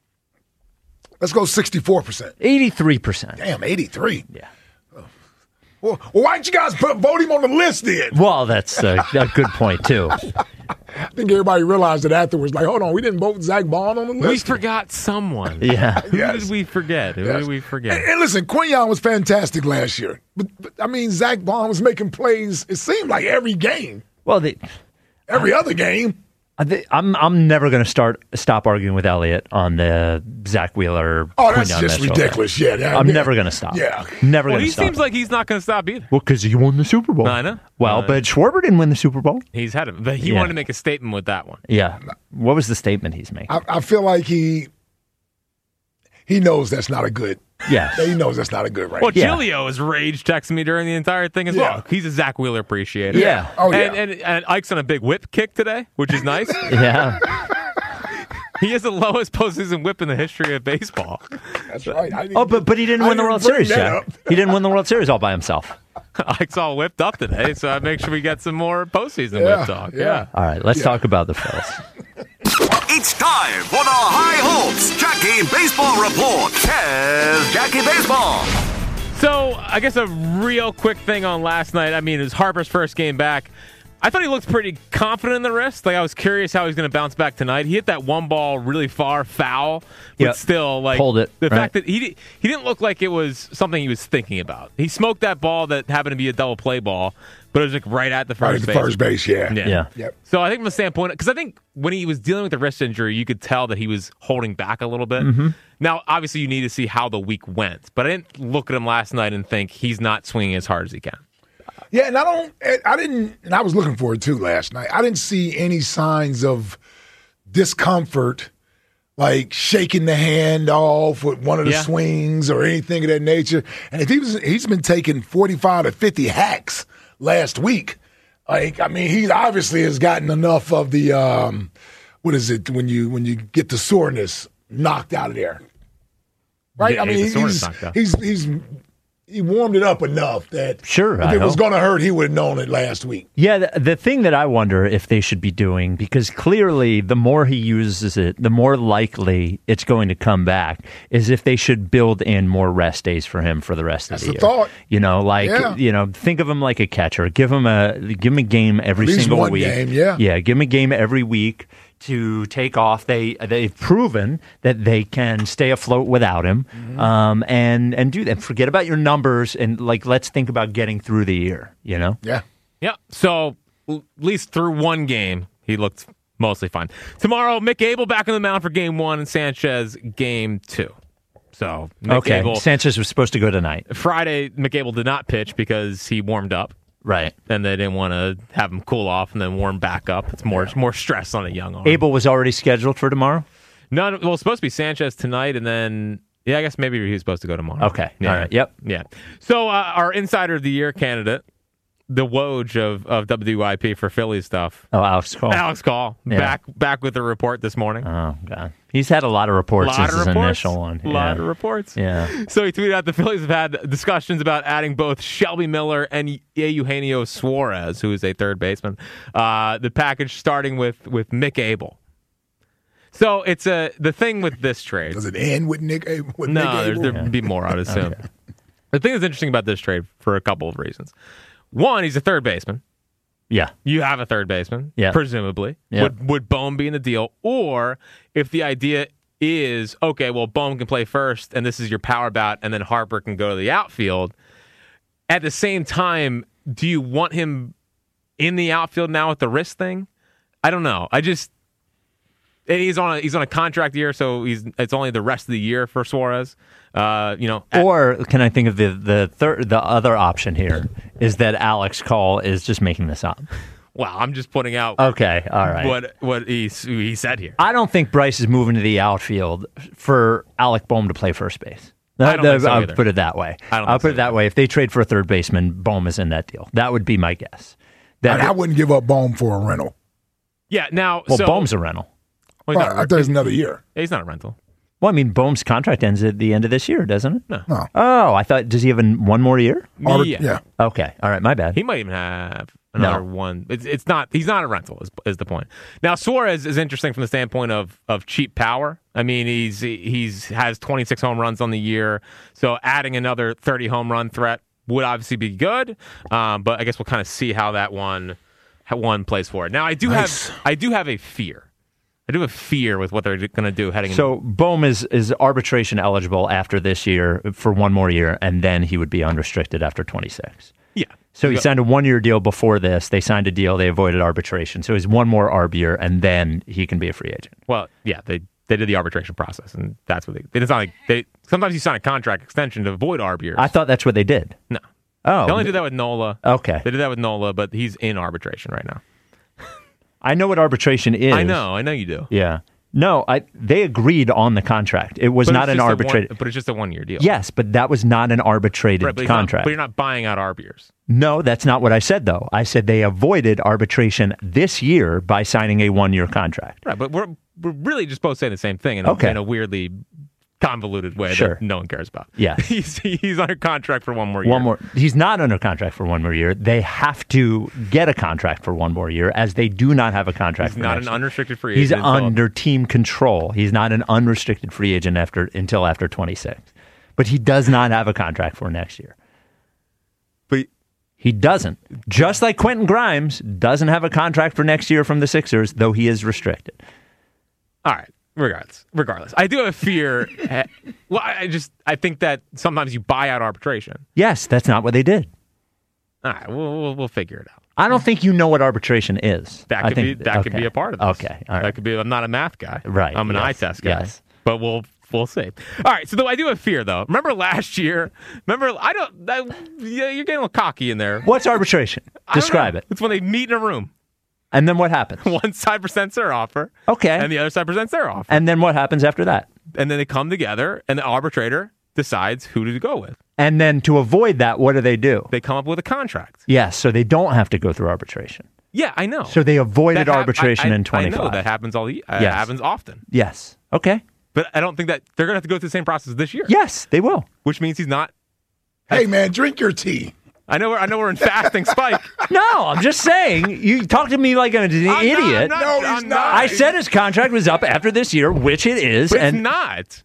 let's go sixty-four percent. eighty-three percent. Damn, eighty-three. Yeah. Well, well, why didn't you guys put, vote him on the list then? Well, that's a, a good point, too. I think everybody realized it afterwards. Like, hold on, we didn't vote Zach Bond on the list. We forgot someone. Yeah. Who Yes. did we forget? Who Yes. did we forget? And, and listen, Quinyon was fantastic last year. But, but, I mean, Zach Bond was making plays, it seemed like every game. Well, the, Every other game. I thi- I'm I'm never going to start stop arguing with Elliot on the Zach Wheeler. Oh, that's Quinyon just Mitchell. ridiculous. Yeah, yeah, I'm yeah. never going to stop. Yeah. Never Well, going he to stop. seems like he's not going to stop either. Well, because he won the Super Bowl. I know. Well, Uh, but Schwarber didn't win the Super Bowl. He's had it. But he Yeah. wanted to make a statement with that one. Yeah. What was the statement he's making? I, I feel like he he knows that's not a good Yes. He knows that's not a good range. Well, Yeah. Giglio is rage texting me during the entire thing as Yeah. well. He's a Zach Wheeler appreciator. Yeah. Oh, yeah. And, and, and Ike's on a big whip kick today, which is nice. Yeah. He has the lowest postseason whip in the history of baseball. That's right. I didn't Oh, but but he didn't I win the didn't World bring Series, that Jack. up. He didn't win the World Series all by himself. Ike's all whipped up today, so I make sure we get some more postseason Yeah, whip talk. yeah. Yeah. All right, let's Yeah. talk about the Phils. It's time for the High Hopes Jackie Baseball Report. Here's Jackie Baseball. So, I guess a real quick thing on last night. I mean, it was Harper's first game back. I thought he looked pretty confident in the wrist. Like, I was curious how he's going to bounce back tonight. He hit that one ball really far, foul, but Yep. still, like, Pulled it, the right. fact that he di- he didn't look like it was something he was thinking about. He smoked that ball that happened to be a double play ball, but it was like right at the Right first at the base. first base, yeah. Yeah. Yeah. Yep. So I think from the standpoint, because I think when he was dealing with the wrist injury, you could tell that he was holding back a little bit. Mm-hmm. Now, obviously, you need to see how the week went, but I didn't look at him last night and think he's not swinging as hard as he can. Yeah, and I don't, I didn't, and I was looking for it too last night. I didn't see any signs of discomfort, like shaking the hand off with one of the Yeah. swings or anything of that nature. And if he was, he's been taking forty-five to fifty hacks last week. Like, I mean, he obviously has gotten enough of the, um, what is it when you when you get the soreness knocked out of there, right? Yeah, I mean, the he's soreness he's, knocked out. he's he's he warmed it up enough that Sure, if I it was hope. going to hurt, he would have known it last week. Yeah, the, the thing that I wonder if they should be doing, because clearly the more he uses it, the more likely it's going to come back, is if they should build in more rest days for him for the rest That's of the, the year. thought. You know, like Yeah. you know, think of him like a catcher. Give him a give him a game every At least single one week. game, yeah. yeah, give him a game every week to take off. They they've proven that they can stay afloat without him, Mm-hmm. um, and and do that. Forget about your numbers and like let's think about getting through the year. You know. Yeah. Yeah. So at least through one game, he looked mostly fine. Tomorrow, Mick Abel back on the mound for game one and Sanchez game two. So Mick Okay, Abel, Sanchez was supposed to go tonight. Friday, Mick Abel did not pitch because he warmed up. Right. And they didn't want to have him cool off and then warm back up. It's more more stress on a young arm. Abel was already scheduled for tomorrow? No, well, it's supposed to be Sanchez tonight, and then, yeah, I guess maybe he was supposed to go tomorrow. Okay. Yeah. All right. Yep. Yeah. So uh, our Insider of the Year candidate, the Woj of, of W I P for Philly stuff. Oh, Alex Call. Alex Call, Yeah. back back with the report this morning. Oh, God. He's had a lot of reports lot since of his reports. initial one. A lot Yeah. of reports. Yeah. So he tweeted out the Phillies have had discussions about adding both Shelby Miller and Eugenio Suarez, who is a third baseman. Uh, the package starting with with Mick Abel. So it's a the thing with this trade. Does it end with Nick? With no, Nick there's, Abel? there'd be more, I'd assume. The thing that's interesting about this trade for a couple of reasons. One, he's a third baseman. Yeah. You have a third baseman, Yeah. presumably. Yeah. Would would Bohm be in the deal? Or if the idea is, okay, well, Bohm can play first, and this is your power bat, and then Harper can go to the outfield. At the same time, do you want him in the outfield now with the wrist thing? I don't know. I just and he's on a, he's on a contract year, so he's it's only the rest of the year for Suarez. Uh, you know, at, Or can I think of the the third the other option here is that Alex Call is just making this up. well, I'm just putting out Okay, all right. what what he he said here. I don't think Bryce is moving to the outfield for Alec Bohm to play first base. I don't think so I'll either. put it that way. I don't I'll think put so it that way. If they trade for a third baseman, Bohm is in that deal. That would be my guess. That I, I wouldn't give up Bohm for a rental. Yeah, now well, so, Bohm's a rental. well, he's Well, not I a, thought it was another year. he's not a rental. Well, I mean, Bohm's contract ends at the end of this year, doesn't it? No. No. Oh, I thought. Does he have an, one more year? Or- yeah. yeah. Okay. All right. My bad. He might even have another No. one. It's it's not he's not a rental is, is the point. Now Suarez is interesting from the standpoint of of cheap power. I mean he's he's has twenty-six home runs on the year, so adding another thirty home run threat would obviously be good. Um, but I guess we'll kind of see how that one how one plays forward. Now I do Nice. have I do have a fear. I do have fear with what they're going to do heading. So Bohm is, is arbitration eligible after this year for one more year, and then he would be unrestricted after twenty-six. yeah. So he Yeah. signed a one-year deal before this. They signed a deal. They avoided arbitration. So he's one more arb year, and then he can be a free agent. Well, yeah, they they did the arbitration process, and that's what they. It's not like they. Sometimes you sign a contract extension to avoid arb years. I thought that's what they did. No. Oh. They only did that with Nola. Okay. They did that with Nola, but he's in arbitration right now. I know what arbitration is. I know, I know you do. Yeah. No, I, they agreed on the contract. It was But not it's an just a arbitrated. one- but it's just a one-year deal. Yes, but that was not an arbitrated Right, but you're not- contract. but you're not buying out Arbiers. No, that's not what I said, though. I said they avoided arbitration this year by signing a one-year contract. Right, but we're we're really just both saying the same thing in a, Okay. in a weirdly convoluted way Sure. that no one cares about. Yes. he's he's under contract for one more year. One more. He's not under contract for one more year. They have to get a contract for one more year, as they do not have a contract. He's for not next an year. unrestricted free He's agent until- under team control. He's not an unrestricted free agent after until after twenty-six. But he does not have a contract for next year. But he doesn't. Just like Quentin Grimes doesn't have a contract for next year from the Sixers, though he is restricted. All right. Regardless, regardless, I do have a fear. eh, well, I I just I think that sometimes you buy out arbitration. Yes, that's not what they did. All right, we'll we'll, we'll figure it out. I don't think you know what arbitration is. That I could be think- that could okay. be a part of this. Okay, all right. That could be. I'm not a math guy. Right, I'm an yes, eye test guy. yes. But we'll we'll see. All right. So though I do have fear though. Remember last year? Remember I don't. I, yeah, you're getting a little cocky in there. What's arbitration? I don't Describe know. it. It's when they meet in a room. And then what happens? One side presents their offer. Okay. And the other side presents their offer. And then what happens after that? And then they come together, and the arbitrator decides who to go with. And then to avoid that, what do they do? They come up with a contract. Yes, so they don't have to go through arbitration. Yeah, I know. So they avoided That hap- arbitration I, I, in twenty-five. I know that happens all the uh, Yes. happens often. Yes. Okay. But I don't think that they're going to have to go through the same process this year. Yes, they will. Which means he's not. Hey, man, drink your tea. I know. We're, I know we're in fasting spike. No, I'm just saying. You talk to me like an idiot. not- No, he's I'm not. I said his contract was up after this year, which it is. But it's and not.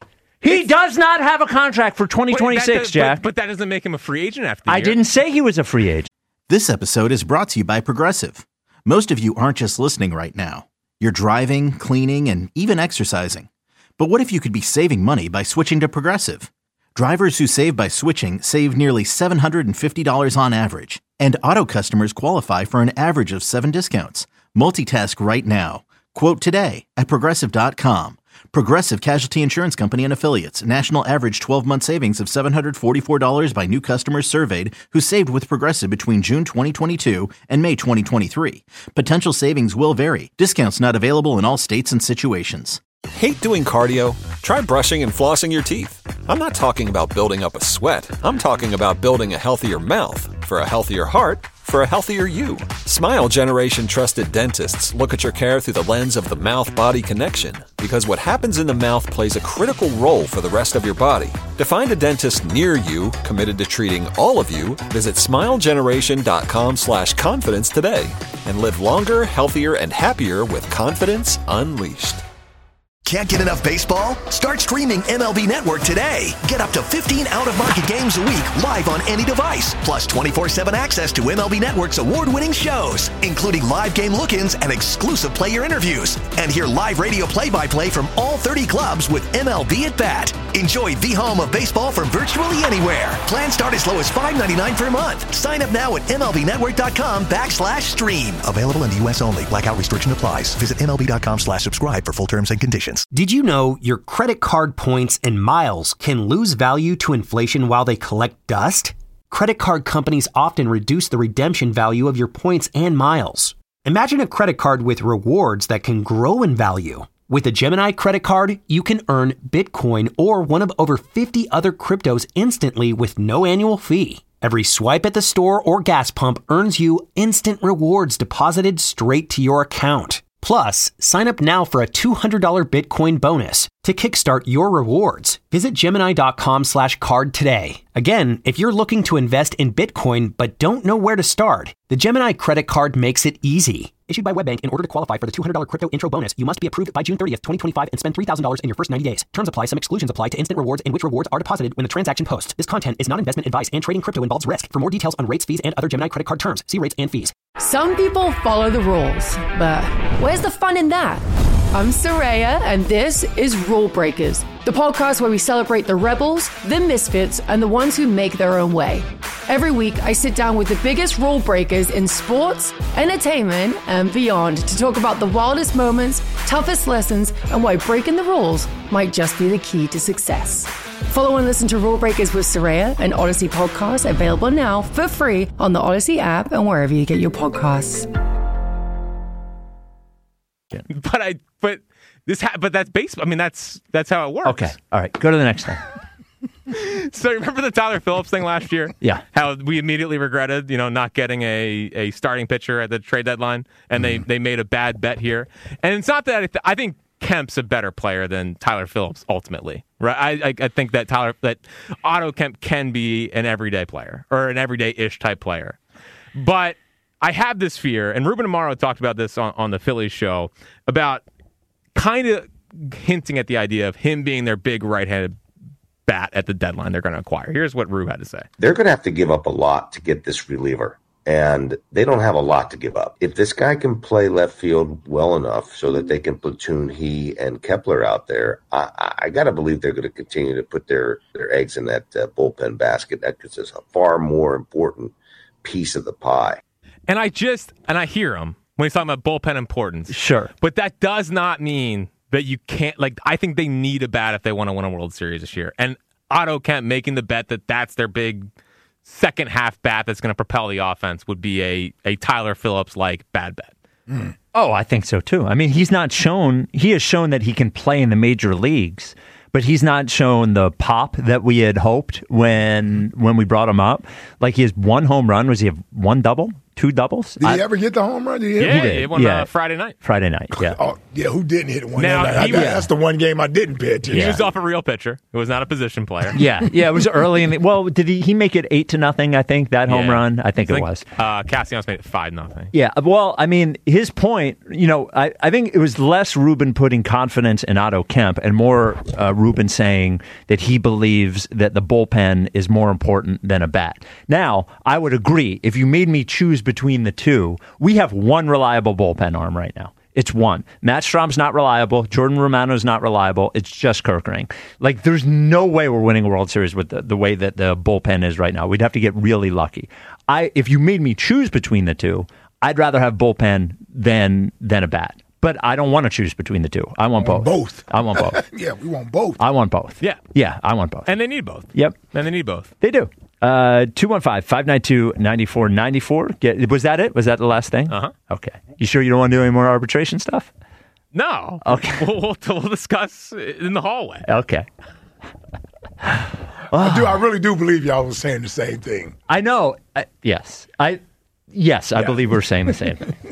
He does not have a contract for twenty twenty-six, But that does- Jack. But, but that doesn't make him a free agent after the I year. didn't say he was a free agent. This episode is brought to you by Progressive. Most of you aren't just listening right now. You're driving, cleaning, and even exercising. But what if you could be saving money by switching to Progressive? Drivers who save by switching save nearly seven hundred fifty dollars on average. And auto customers qualify for an average of seven discounts. Multitask right now. Quote today at Progressive dot com. Progressive Casualty Insurance Company and Affiliates. National average twelve-month savings of seven hundred forty-four dollars by new customers surveyed who saved with Progressive between June twenty twenty-two and May twenty twenty-three. Potential savings will vary. Discounts not available in all states and situations. Hate doing cardio? Try brushing and flossing your teeth. I'm not talking about building up a sweat. I'm talking about building a healthier mouth. For a healthier heart, for a healthier you. Smile Generation trusted dentists look at your care through the lens of the mouth-body connection. Because what happens in the mouth plays a critical role for the rest of your body. To find a dentist near you committed to treating all of you, visit smilegeneration.com slash confidence today. And live longer, healthier, and happier with confidence unleashed. Can't get enough baseball? Start streaming M L B Network today. Get up to fifteen out-of-market games a week live on any device, plus twenty-four seven access to M L B Network's award-winning shows, including live game look-ins and exclusive player interviews. And hear live radio play-by-play from all thirty clubs with M L B at Bat. Enjoy the home of baseball from virtually anywhere. Plans start as low as five ninety-nine per month. Sign up now at MLBnetwork.com backslash stream. Available in the U S only. Blackout restriction applies. Visit MLB.com slash subscribe for full terms and conditions. Did you know your credit card points and miles can lose value to inflation while they collect dust? Credit card companies often reduce the redemption value of your points and miles. Imagine a credit card with rewards that can grow in value. With a Gemini credit card, you can earn Bitcoin or one of over fifty other cryptos instantly with no annual fee. Every swipe at the store or gas pump earns you instant rewards deposited straight to your account. Plus, sign up now for a two hundred dollars Bitcoin bonus to kickstart your rewards. Visit Gemini.com slash card today. Again, if you're looking to invest in Bitcoin but don't know where to start, the Gemini credit card makes it easy. Issued by WebBank, in order to qualify for the two hundred dollars crypto intro bonus, you must be approved by June thirtieth, twenty twenty-five and spend three thousand dollars in your first ninety days. Terms apply. Some exclusions apply to instant rewards in which rewards are deposited when the transaction posts. This content is not investment advice and trading crypto involves risk. For more details on rates, fees, and other Gemini credit card terms, see rates and fees. Some people follow the rules, but where's the fun in that? I'm Saraya, and this is Rule Breakers, the podcast where we celebrate the rebels, the misfits, and the ones who make their own way. Every week, I sit down with the biggest rule breakers in sports, entertainment, and beyond to talk about the wildest moments, toughest lessons, and why breaking the rules might just be the key to success. Follow and listen to Rule Breakers with Saraya, an Odyssey podcast available now for free on the Odyssey app and wherever you get your podcasts. But I, but this, ha- but that's baseball. I mean, that's that's how it works. Okay. All right. Go to the next thing. So remember the Tyler Phillips thing last year? Yeah. How we immediately regretted, you know, not getting a, a starting pitcher at the trade deadline, and mm-hmm. they, they made a bad bet here. And it's not that I, th- I think Kemp's a better player than Tyler Phillips ultimately, right? I, I I think that Tyler that Otto Kemp can be an everyday player or an everyday-ish type player, but I have this fear, and Ruben Amaro talked about this on, on the Phillies show about kind of hinting at the idea of him being their big right-handed bat at the deadline they're going to acquire. Here's what Rube had to say. They're going to have to give up a lot to get this reliever, and they don't have a lot to give up. If this guy can play left field well enough so that they can platoon he and Kepler out there, I, I, I got to believe they're going to continue to put their, their eggs in that uh, bullpen basket. That's a far more important piece of the pie. And I just, and I hear him when he's talking about bullpen importance. Sure. But that does not mean that you can't, like, I think they need a bat if they want to win a World Series this year. And Otto Kemp making the bet that that's their big second half bat that's going to propel the offense would be a, a Tyler Phillips-like bad bet. Mm. Oh, I think so too. I mean, he's not shown, he has shown that he can play in the major leagues, but he's not shown the pop that we had hoped when when we brought him up. Like, he has one home run. Was he have one double? Two doubles? Did I, he ever get the home run? Did he hit yeah, one? he did. One yeah. Uh, Friday night. Friday night, yeah. Oh, yeah, who didn't hit one? Now, that he night? was- That's the one game I didn't pay attention. He was off a real pitcher. It was not a position player. Yeah, yeah, it was early in the, well, did he he make it eight to nothing, I think, that home Yeah. run? I think I it think, was. Uh, Castellanos made it five nothing. Yeah, well, I mean, his point, you know, I, I think it was less Ruben putting confidence in Otto Kemp and more uh, Ruben saying that he believes that the bullpen is more important than a bat. Now, I would agree. If you made me choose between the two, we have one reliable bullpen arm right now. It's one. Matt Strom's not reliable. Jordan Romano's not reliable. It's just Kerkering. Like, there's no way we're winning a World Series with the, the way that the bullpen is right now. We'd have to get really lucky. I, if you made me choose between the two, I'd rather have bullpen than than a bat. But I don't want to choose between the two. I want both. Both. I want both. Yeah, we want both. I want both. Yeah. Yeah, I want both. And they need both. Yep. And they need both. They do. Uh, two one five, five nine two, nine four nine four. Get, was that it? Was that the last thing? Uh-huh. Okay. You sure you don't want to do any more arbitration stuff? No. Okay. We'll, we'll, we'll discuss in the hallway. Okay. I do. I really do believe y'all was saying the same thing. I know. I, yes. I Yes, I Yeah. believe we're saying the same thing.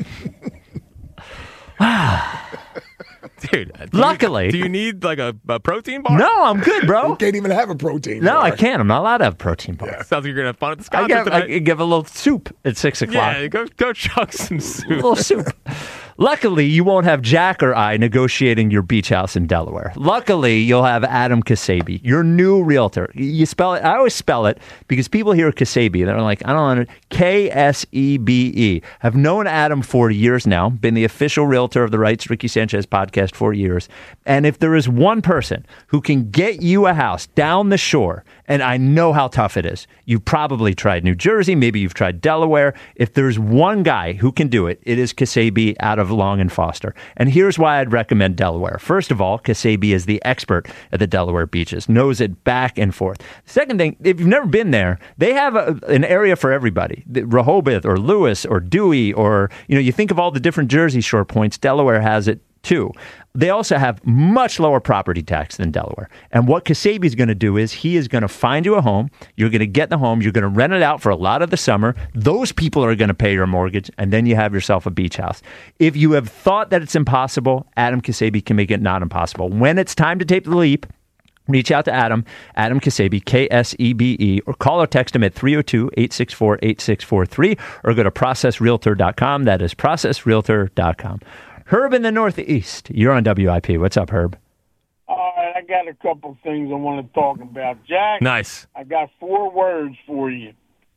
Dude, do Luckily. You, do you need like a, a protein bar? No, I'm good, bro. You can't even have a protein No, bar. I can't. I'm not allowed to have protein bars. Sounds like you're going to have fun at the I Scotch give, tonight. I give a little soup at six o'clock. Yeah, go go chug some soup. A little soup. Luckily, you won't have Jack or I negotiating your beach house in Delaware. Luckily, you'll have Adam Kasabi, your new realtor. You spell it. I always spell it because people hear Kasabi. They're like, I don't know. K S E B E. I've known Adam for years now. Been the official realtor of the Rights Ricky Sanchez podcast for years. And if there is one person who can get you a house down the shore, and I know how tough it is. You've probably tried New Jersey. Maybe you've tried Delaware. If there's one guy who can do it, it is Kasabi out of Long and Foster. And here's why I'd recommend Delaware. First of all, Kasabi is the expert at the Delaware beaches, knows it back and forth. Second thing, if you've never been there, they have a, an area for everybody. The Rehoboth or Lewis or Dewey or, you know, you think of all the different Jersey Shore points, Delaware has it too. They also have much lower property tax than Delaware. And what Kasabi is going to do is he is going to find you a home. You're going to get the home. You're going to rent it out for a lot of the summer. Those people are going to pay your mortgage, and then you have yourself a beach house. If you have thought that it's impossible, Adam Kasabi can make it not impossible. When it's time to take the leap, reach out to Adam, Adam Kasabi, K S E B E, or call or text him at three oh two, eight six four, eight six four three, or go to process realtor dot com. That is process realtor dot com. Herb in the Northeast. You're on W I P. What's up, Herb? All right, I got a couple things I want to talk about. Jack, Nice. I got four words for you.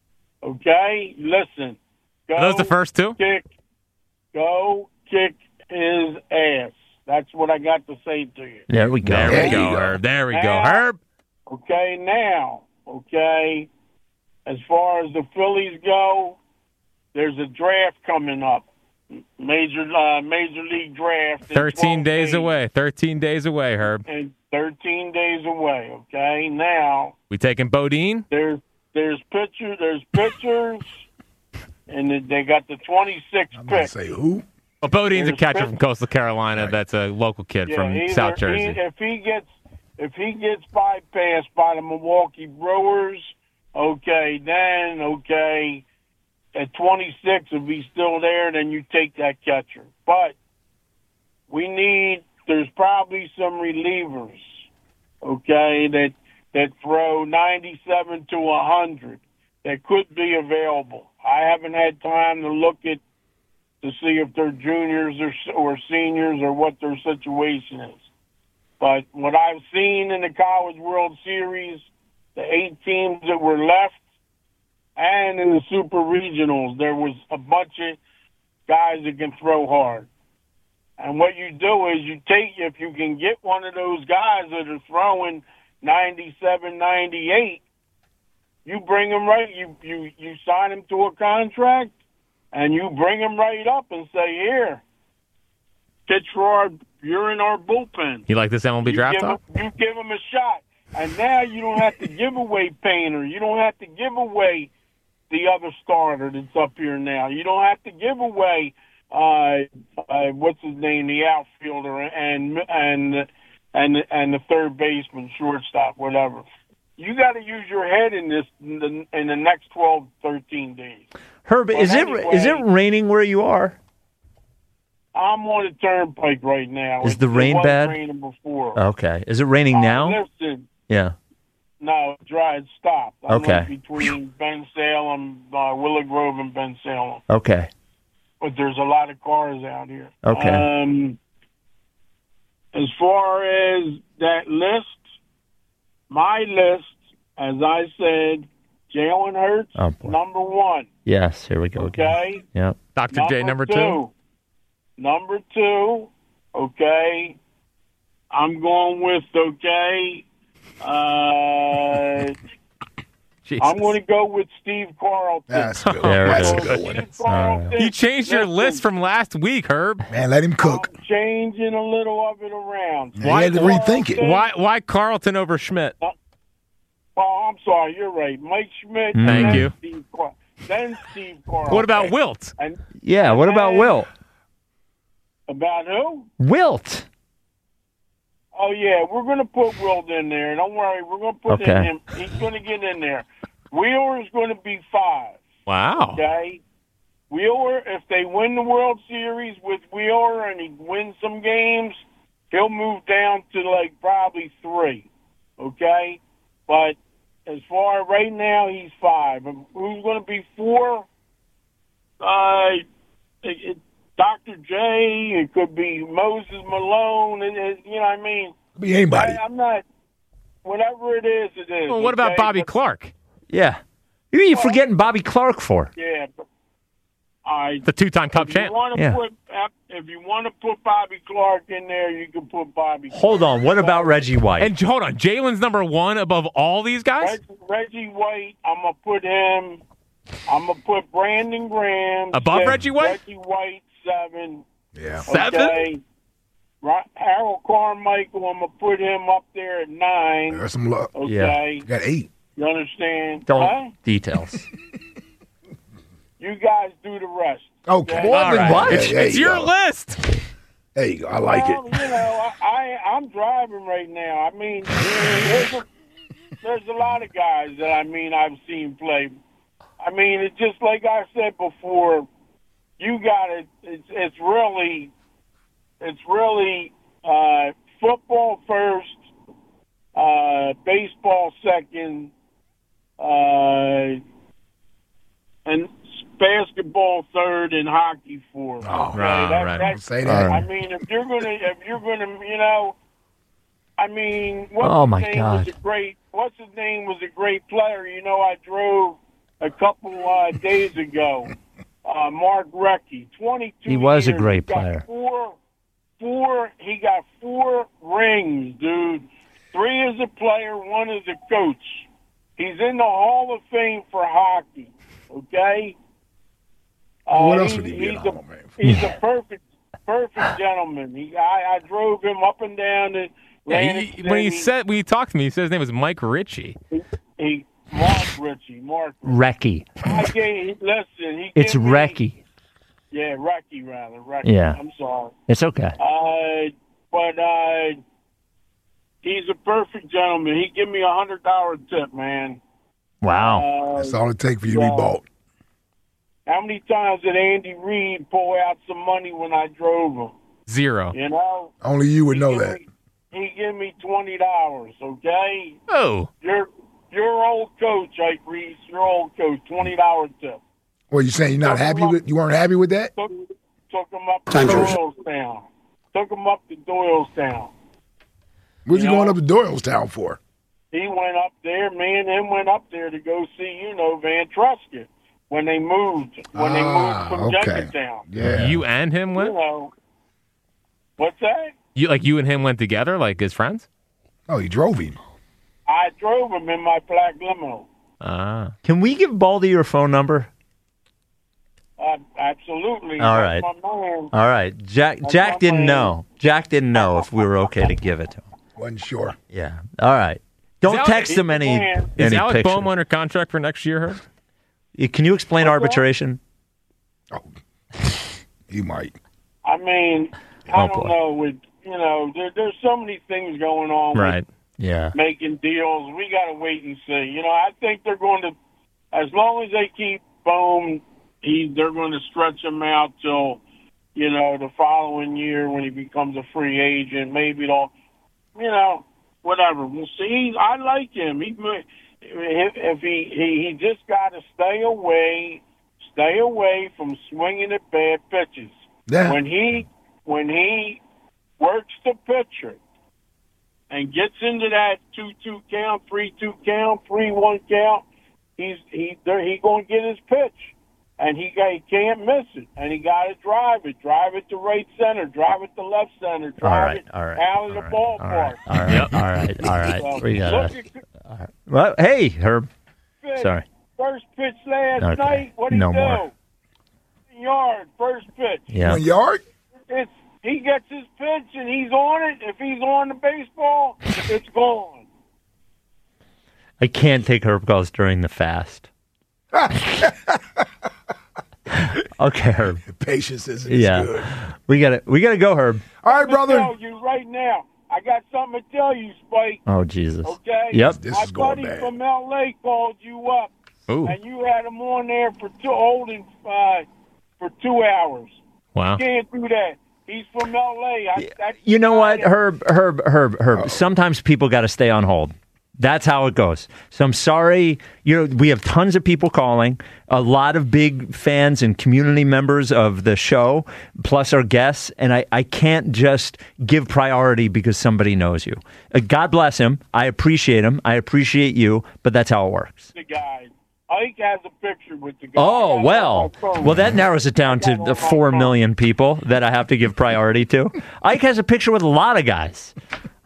Okay? Listen. Go Are those the first two? Kick, go kick his ass. That's what I got to say to you. There we go. There we There go, you go. Herb. There we go, Now- Herb. Okay, now, okay, as far as the Phillies go, there's a draft coming up. Major uh, Major League draft. in Thirteen twelve days away. Thirteen days away, Herb. And thirteen days away. Okay. Now We taking Bodine? there's there's pitchers. There's pitchers, and they got the twenty-sixth I'm going pick. to say who? Well, Bodine's a There's catcher Chris- from Coastal Carolina. That's a local kid Yeah, from either South he- Jersey. if he gets if he gets bypassed by the Milwaukee Brewers, okay, then okay, at twenty-six, if he's still there, then you take that catcher. But we need. There's probably some relievers, okay, that that throw ninety-seven to one hundred that could be available. I haven't had time to look at to see if they're juniors or, or seniors or what their situation is. But what I've seen in the College World Series, the eight teams that were left, and in the Super Regionals, there was a bunch of guys that can throw hard. And what you do is you take, if you can get one of those guys that are throwing ninety-seven, ninety-eight, you bring them right, you, you, you sign him to a contract, and you bring him right up and say, here, pitch for our, you're in our bullpen. You like this M L B You draft give talk? him- You give him a shot. And now you don't have to give away Painter. You don't have to give away the other starter that's up here now. You don't have to give away, uh, uh, what's his name, the outfielder, and and and and the third baseman, shortstop, whatever. You got to use your head in this in the, in the next twelve, thirteen days. Herb, But is anyway, it is it raining where you are? I'm on the turnpike right now. Is It- the it rain wasn't bad? raining before. Okay. Is it raining Uh, now? Listen, Yeah. no, it's dry. It stopped. I'm Okay. like between Ben Salem, uh, Willow Grove, and Ben Salem. Okay. But there's a lot of cars out here. Okay. Um, as far as that list, my list, as I said, Jalen Hurts, Oh, boy. number one. Yes. Here we go again. Okay. Yep. Doctor J, number two. Number two, okay. I'm going with, okay. Uh, I'm going to go with Steve Carlton. That's good. There it That's is. a good one. Steve Carlton. You changed your Listen, list from last week, Herb. Man, let him cook. I'm changing a little of it around. Man, he had to rethink it. Why why Carlton over Schmidt? Oh, I'm sorry. You're right. Mike Schmidt. Thank then you. Steve Car- then Steve Carlton. What about Wilt? And Yeah. What about and- Wilt? About who? Wilt. Oh, yeah. We're going to put Wilt in there. Don't worry. We're going to put Okay. him. He's going to get in there. Wheeler is going to be five. Wow. Okay? Wheeler, if they win the World Series with Wheeler and he wins some games, he'll move down to, like, probably three. Okay? But as far right now, he's five. And who's going to be four? Uh, it, it, Doctor J. It could be Moses Malone. It, it, you know what I mean? Be anybody. I, I'm not. Whatever it is, it is. Well, what about okay? Bobby But- Clark? Yeah. Who are you forgetting Bobby Clark for? Yeah. But I. The two-time Cup If you champ. want to Yeah. put, if you want to put Bobby Clark in there, you can put Bobby. Hold on. What about Reggie White? And hold on, Jalen's number one above all these guys? Reg, Reggie White. I'm gonna put him. I'm gonna put Brandon Graham Above six, Reggie White? Reggie White seven. Yeah. Seven? Okay. Ro- Harold Carmichael. I'm gonna put him up there at nine. There's some luck. Okay. Got eight. You understand? Don't Huh? details. You guys do the rest. Okay. More than what? It's, There it's you your go. list. There you go. I like well, it. You know, I, I I'm driving right now. I mean, there's a, there's a lot of guys that I mean I've seen play. I mean, it's just like I said before. You got it. It's it's really, it's really uh, football first, uh, baseball second, uh, and basketball third, and hockey fourth. Oh, Okay? right, That- right. that's- Say that. I mean, if you're gonna, if you're gonna, you know, I mean, what's Oh, his my name God. was a great. What's his name was a great player. You know, I drove a couple uh, days ago. Uh, Mark Recchi, twenty-two. He was a years. great He got player. Four, four. He got four rings, dude. Three as a player, one as a coach. He's in the Hall of Fame for hockey. Okay. Uh, What else he- would he be in he's the a- Hall of Fame for? He's a perfect, perfect gentleman. He, I, I drove him up and down the. Yeah, Atlantic he, when he City. said when he talked to me, he said his name was Mike Ritchie. He, Mark Ritchie, Mark. Recky. I gave, listen, he It's gave me- Recky. Yeah, Recky, rather. Recky. Yeah. I'm sorry. It's okay. Uh, but uh, he's a perfect gentleman. He give me a hundred dollar tip, man. Wow. Uh, That's all it takes for you yeah. to be bought. How many times did Andy Reid pull out some money when I drove him? Zero. You know? Only you would He know give that. me- He give me twenty dollars, okay? Oh. Your your old coach, Ike Reese, your old coach, twenty dollar tip. Well, you saying you're not happy with? You weren't happy with that? Took, took him up to Dangerous. Doylestown. Took him up to Doylestown. What you You going know? up to Doylestown for? He went up there, me and him went up there to go see, you know, Van Trusca when they moved, when they Ah, moved from okay. Jenkintown. Yeah. You and him You went? know. What's that? You like you and him went together, like as friends? Oh, you drove him. I drove him in my black limo. Ah. Can we give Baldy your phone number? Uh, absolutely. All That's right. my man. All right. Jack That's Jack my didn't man. know. Jack didn't know if we were okay to give it to him. Wasn't sure. Yeah. All right. Don't Is text Alec- him any, man. Is any Alec pictures. Boehm under contract for next year, Herb? Yeah, Can you explain What's that? arbitration? You might. I mean, I Oh, don't boy. know. With you know, there, there's so many things going on. Right. Yeah. With making deals. We got to wait and see. You know, I think they're going to, as long as they keep Bohm, he they're going to stretch him out till, you know, the following year when he becomes a free agent. Maybe they'll, you know, whatever. We'll see. He's, I like him. He if, if he he, he just got to stay away, stay away from swinging at bad pitches. Yeah. When he when he works the pitcher and gets into that two two count, three two count, three one count, he's he there he gonna get his pitch, and he got, he can't miss it, and he got to drive it, drive it to right center, drive it to left center, drive All right. it All right. out of the All ballpark. right. All right. All right. All right. So, We got look it. at Well, hey, Herb. pitch, Sorry. First pitch last Okay. night. What do No you do? more. Yard, first pitch. Yeah. One yard? It's he gets his pitch and he's on it. If he's on the baseball, it's gone. I can't take Herb calls during the fast. Okay, Herb. Patience isn't Yeah. good. We got to we got to go, Herb. All right, I'm brother. gonna tell you right now. I got something to tell you, Spike. Oh, Jesus. Okay. Yep. This My is going buddy bad. from L A called you up, Ooh. and you had him on there for two holding uh, for two hours. Wow. Can't do that. He's from L A. I, that's You know what, not it. Herb, Herb, Herb, Herb. Sometimes people got to stay on hold. That's how it goes. So I'm sorry. You know, we have tons of people calling, a lot of big fans and community members of the show, plus our guests, and I, I can't just give priority because somebody knows you. Uh, God bless him. I appreciate him. I appreciate you, but that's how it works. The guy. Ike has a picture with the guy. Oh, well. Well, that narrows it down to the four million people that I have to give priority to. Ike has a picture with a lot of guys.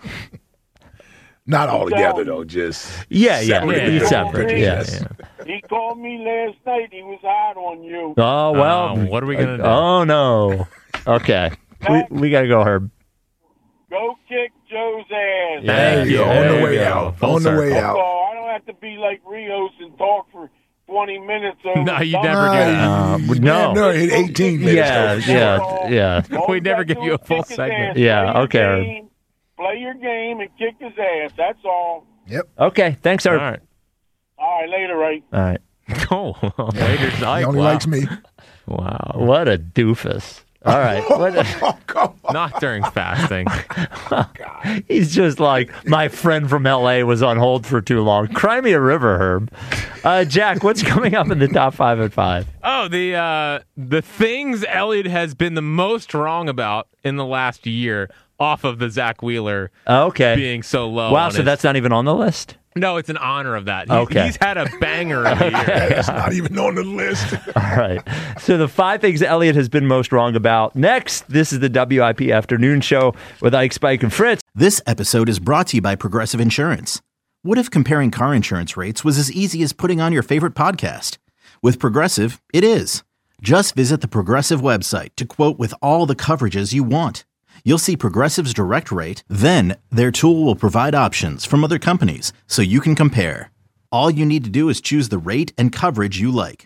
Not all together, though. Just Yeah, yeah. separate yeah, individual separate. Yeah, pictures. yeah. He called me last night. He was hot on you. Oh, well. Oh, what are we gonna do? Oh, no. Okay. We, we got to go, Herb. Go kick Joe's ass. There you go. On There the you way go. out. Full On the way circle. out. So I don't have to be like Rios and talk for twenty minutes. Over No, you something. never get it. Uh, Man, no. no, hit eighteen minutes. Yeah, though. yeah, yeah. All We you never gotta give do you a is full kick his segment. ass. Yeah, Play your okay, Herb. game, Play your game and kick his ass. That's all. Yep. Okay. Thanks, All Herb. right. All right, later, right? All right. Oh, later He tonight. only Wow. likes me. Wow. What a doofus. All right. What a- Oh, come on. Not during fasting. he's just like, my friend from L A was on hold for too long. Cry me a river, Herb. Uh, Jack, what's coming up in the top five at five? Oh, the uh, the things Elliot has been the most wrong about in the last year, off of the Zach Wheeler Okay. being so low. Wow, on so his- that's not even on the list? no, it's an honor of that. He- Okay. He's had a banger of a year. That's not even on the list. All right. So the five things Elliot has been most wrong about. Next, this is the W I P Afternoon Show with Ike, Spike, and Fritz. This episode is brought to you by Progressive Insurance. What if comparing car insurance rates was as easy as putting on your favorite podcast? With Progressive, it is. Just visit the Progressive website to quote with all the coverages you want. You'll see Progressive's direct rate, then their tool will provide options from other companies so you can compare. All you need to do is choose the rate and coverage you like.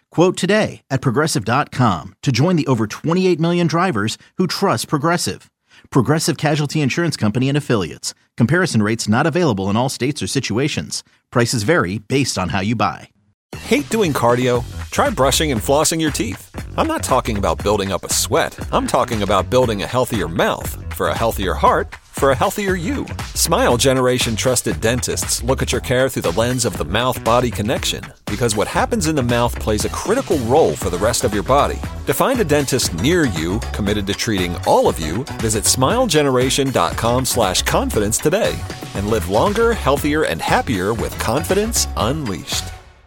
Quote today at Progressive dot com to join the over twenty-eight million drivers who trust Progressive. Progressive Casualty Insurance Company and Affiliates. Comparison rates not available in all states or situations. Prices vary based on how you buy. Hate doing cardio? Try brushing and flossing your teeth. I'm not talking about building up a sweat. I'm talking about building a healthier mouth. For a healthier heart, for a healthier you. Smile Generation trusted dentists look at your care through the lens of the mouth-body connection, because what happens in the mouth plays a critical role for the rest of your body. To find a dentist near you committed to treating all of you, visit smilegeneration.com slash confidence today and live longer, healthier, and happier with confidence unleashed.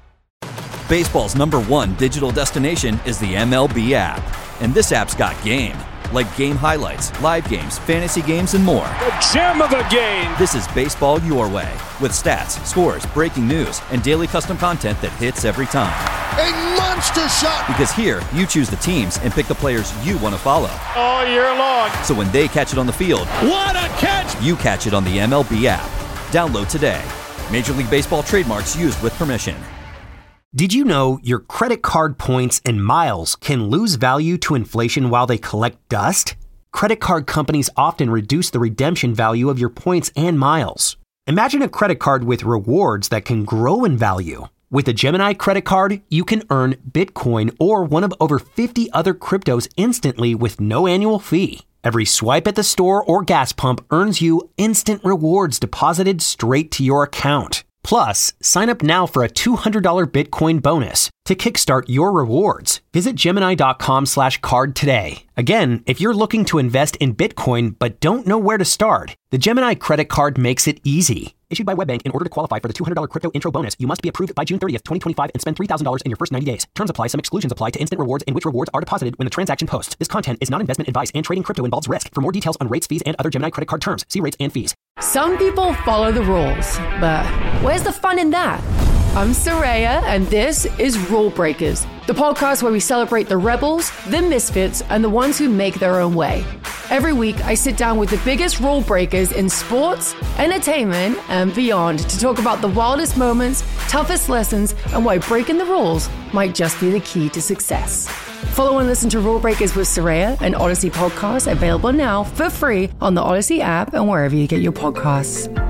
Baseball's number one digital destination is the M L B app. And this app's got game. Like game highlights, live games, fantasy games, and more. The gem of the game! This is baseball your way. With stats, scores, breaking news, and daily custom content that hits every time. A monster shot! Because here, you choose the teams and pick the players you want to follow. All year long. So when they catch it on the field, what a catch! You catch it on the M L B app. Download today. Major League Baseball trademarks used with permission. Did you know your credit card points and miles can lose value to inflation while they collect dust? Credit card companies often reduce the redemption value of your points and miles. Imagine a credit card with rewards that can grow in value. With a Gemini credit card, you can earn Bitcoin or one of over fifty other cryptos instantly with no annual fee. Every swipe at the store or gas pump earns you instant rewards deposited straight to your account. Plus, sign up now for a two hundred dollars Bitcoin bonus to kickstart your rewards. Visit Gemini.com slash card today. Again, if you're looking to invest in Bitcoin but don't know where to start, the Gemini credit card makes it easy. Issued by WebBank, in order to qualify for the two hundred dollars crypto intro bonus, you must be approved by June thirtieth, twenty twenty-five and spend three thousand dollars in your first ninety days. Terms apply. Some exclusions apply to instant rewards in which rewards are deposited when the transaction posts. This content is not investment advice and trading crypto involves risk. For more details on rates, fees, and other Gemini credit card terms, see rates and fees. Some people follow the rules, but where's the fun in that? I'm Saraya, and this is Rule Breakers, the podcast where we celebrate the rebels, the misfits, and the ones who make their own way. Every week, I sit down with the biggest rule breakers in sports, entertainment, and beyond to talk about the wildest moments, toughest lessons, and why breaking the rules might just be the key to success. Follow and listen to Rule Breakers with Saraya, an Odyssey podcast available now for free on the Odyssey app and wherever you get your podcasts.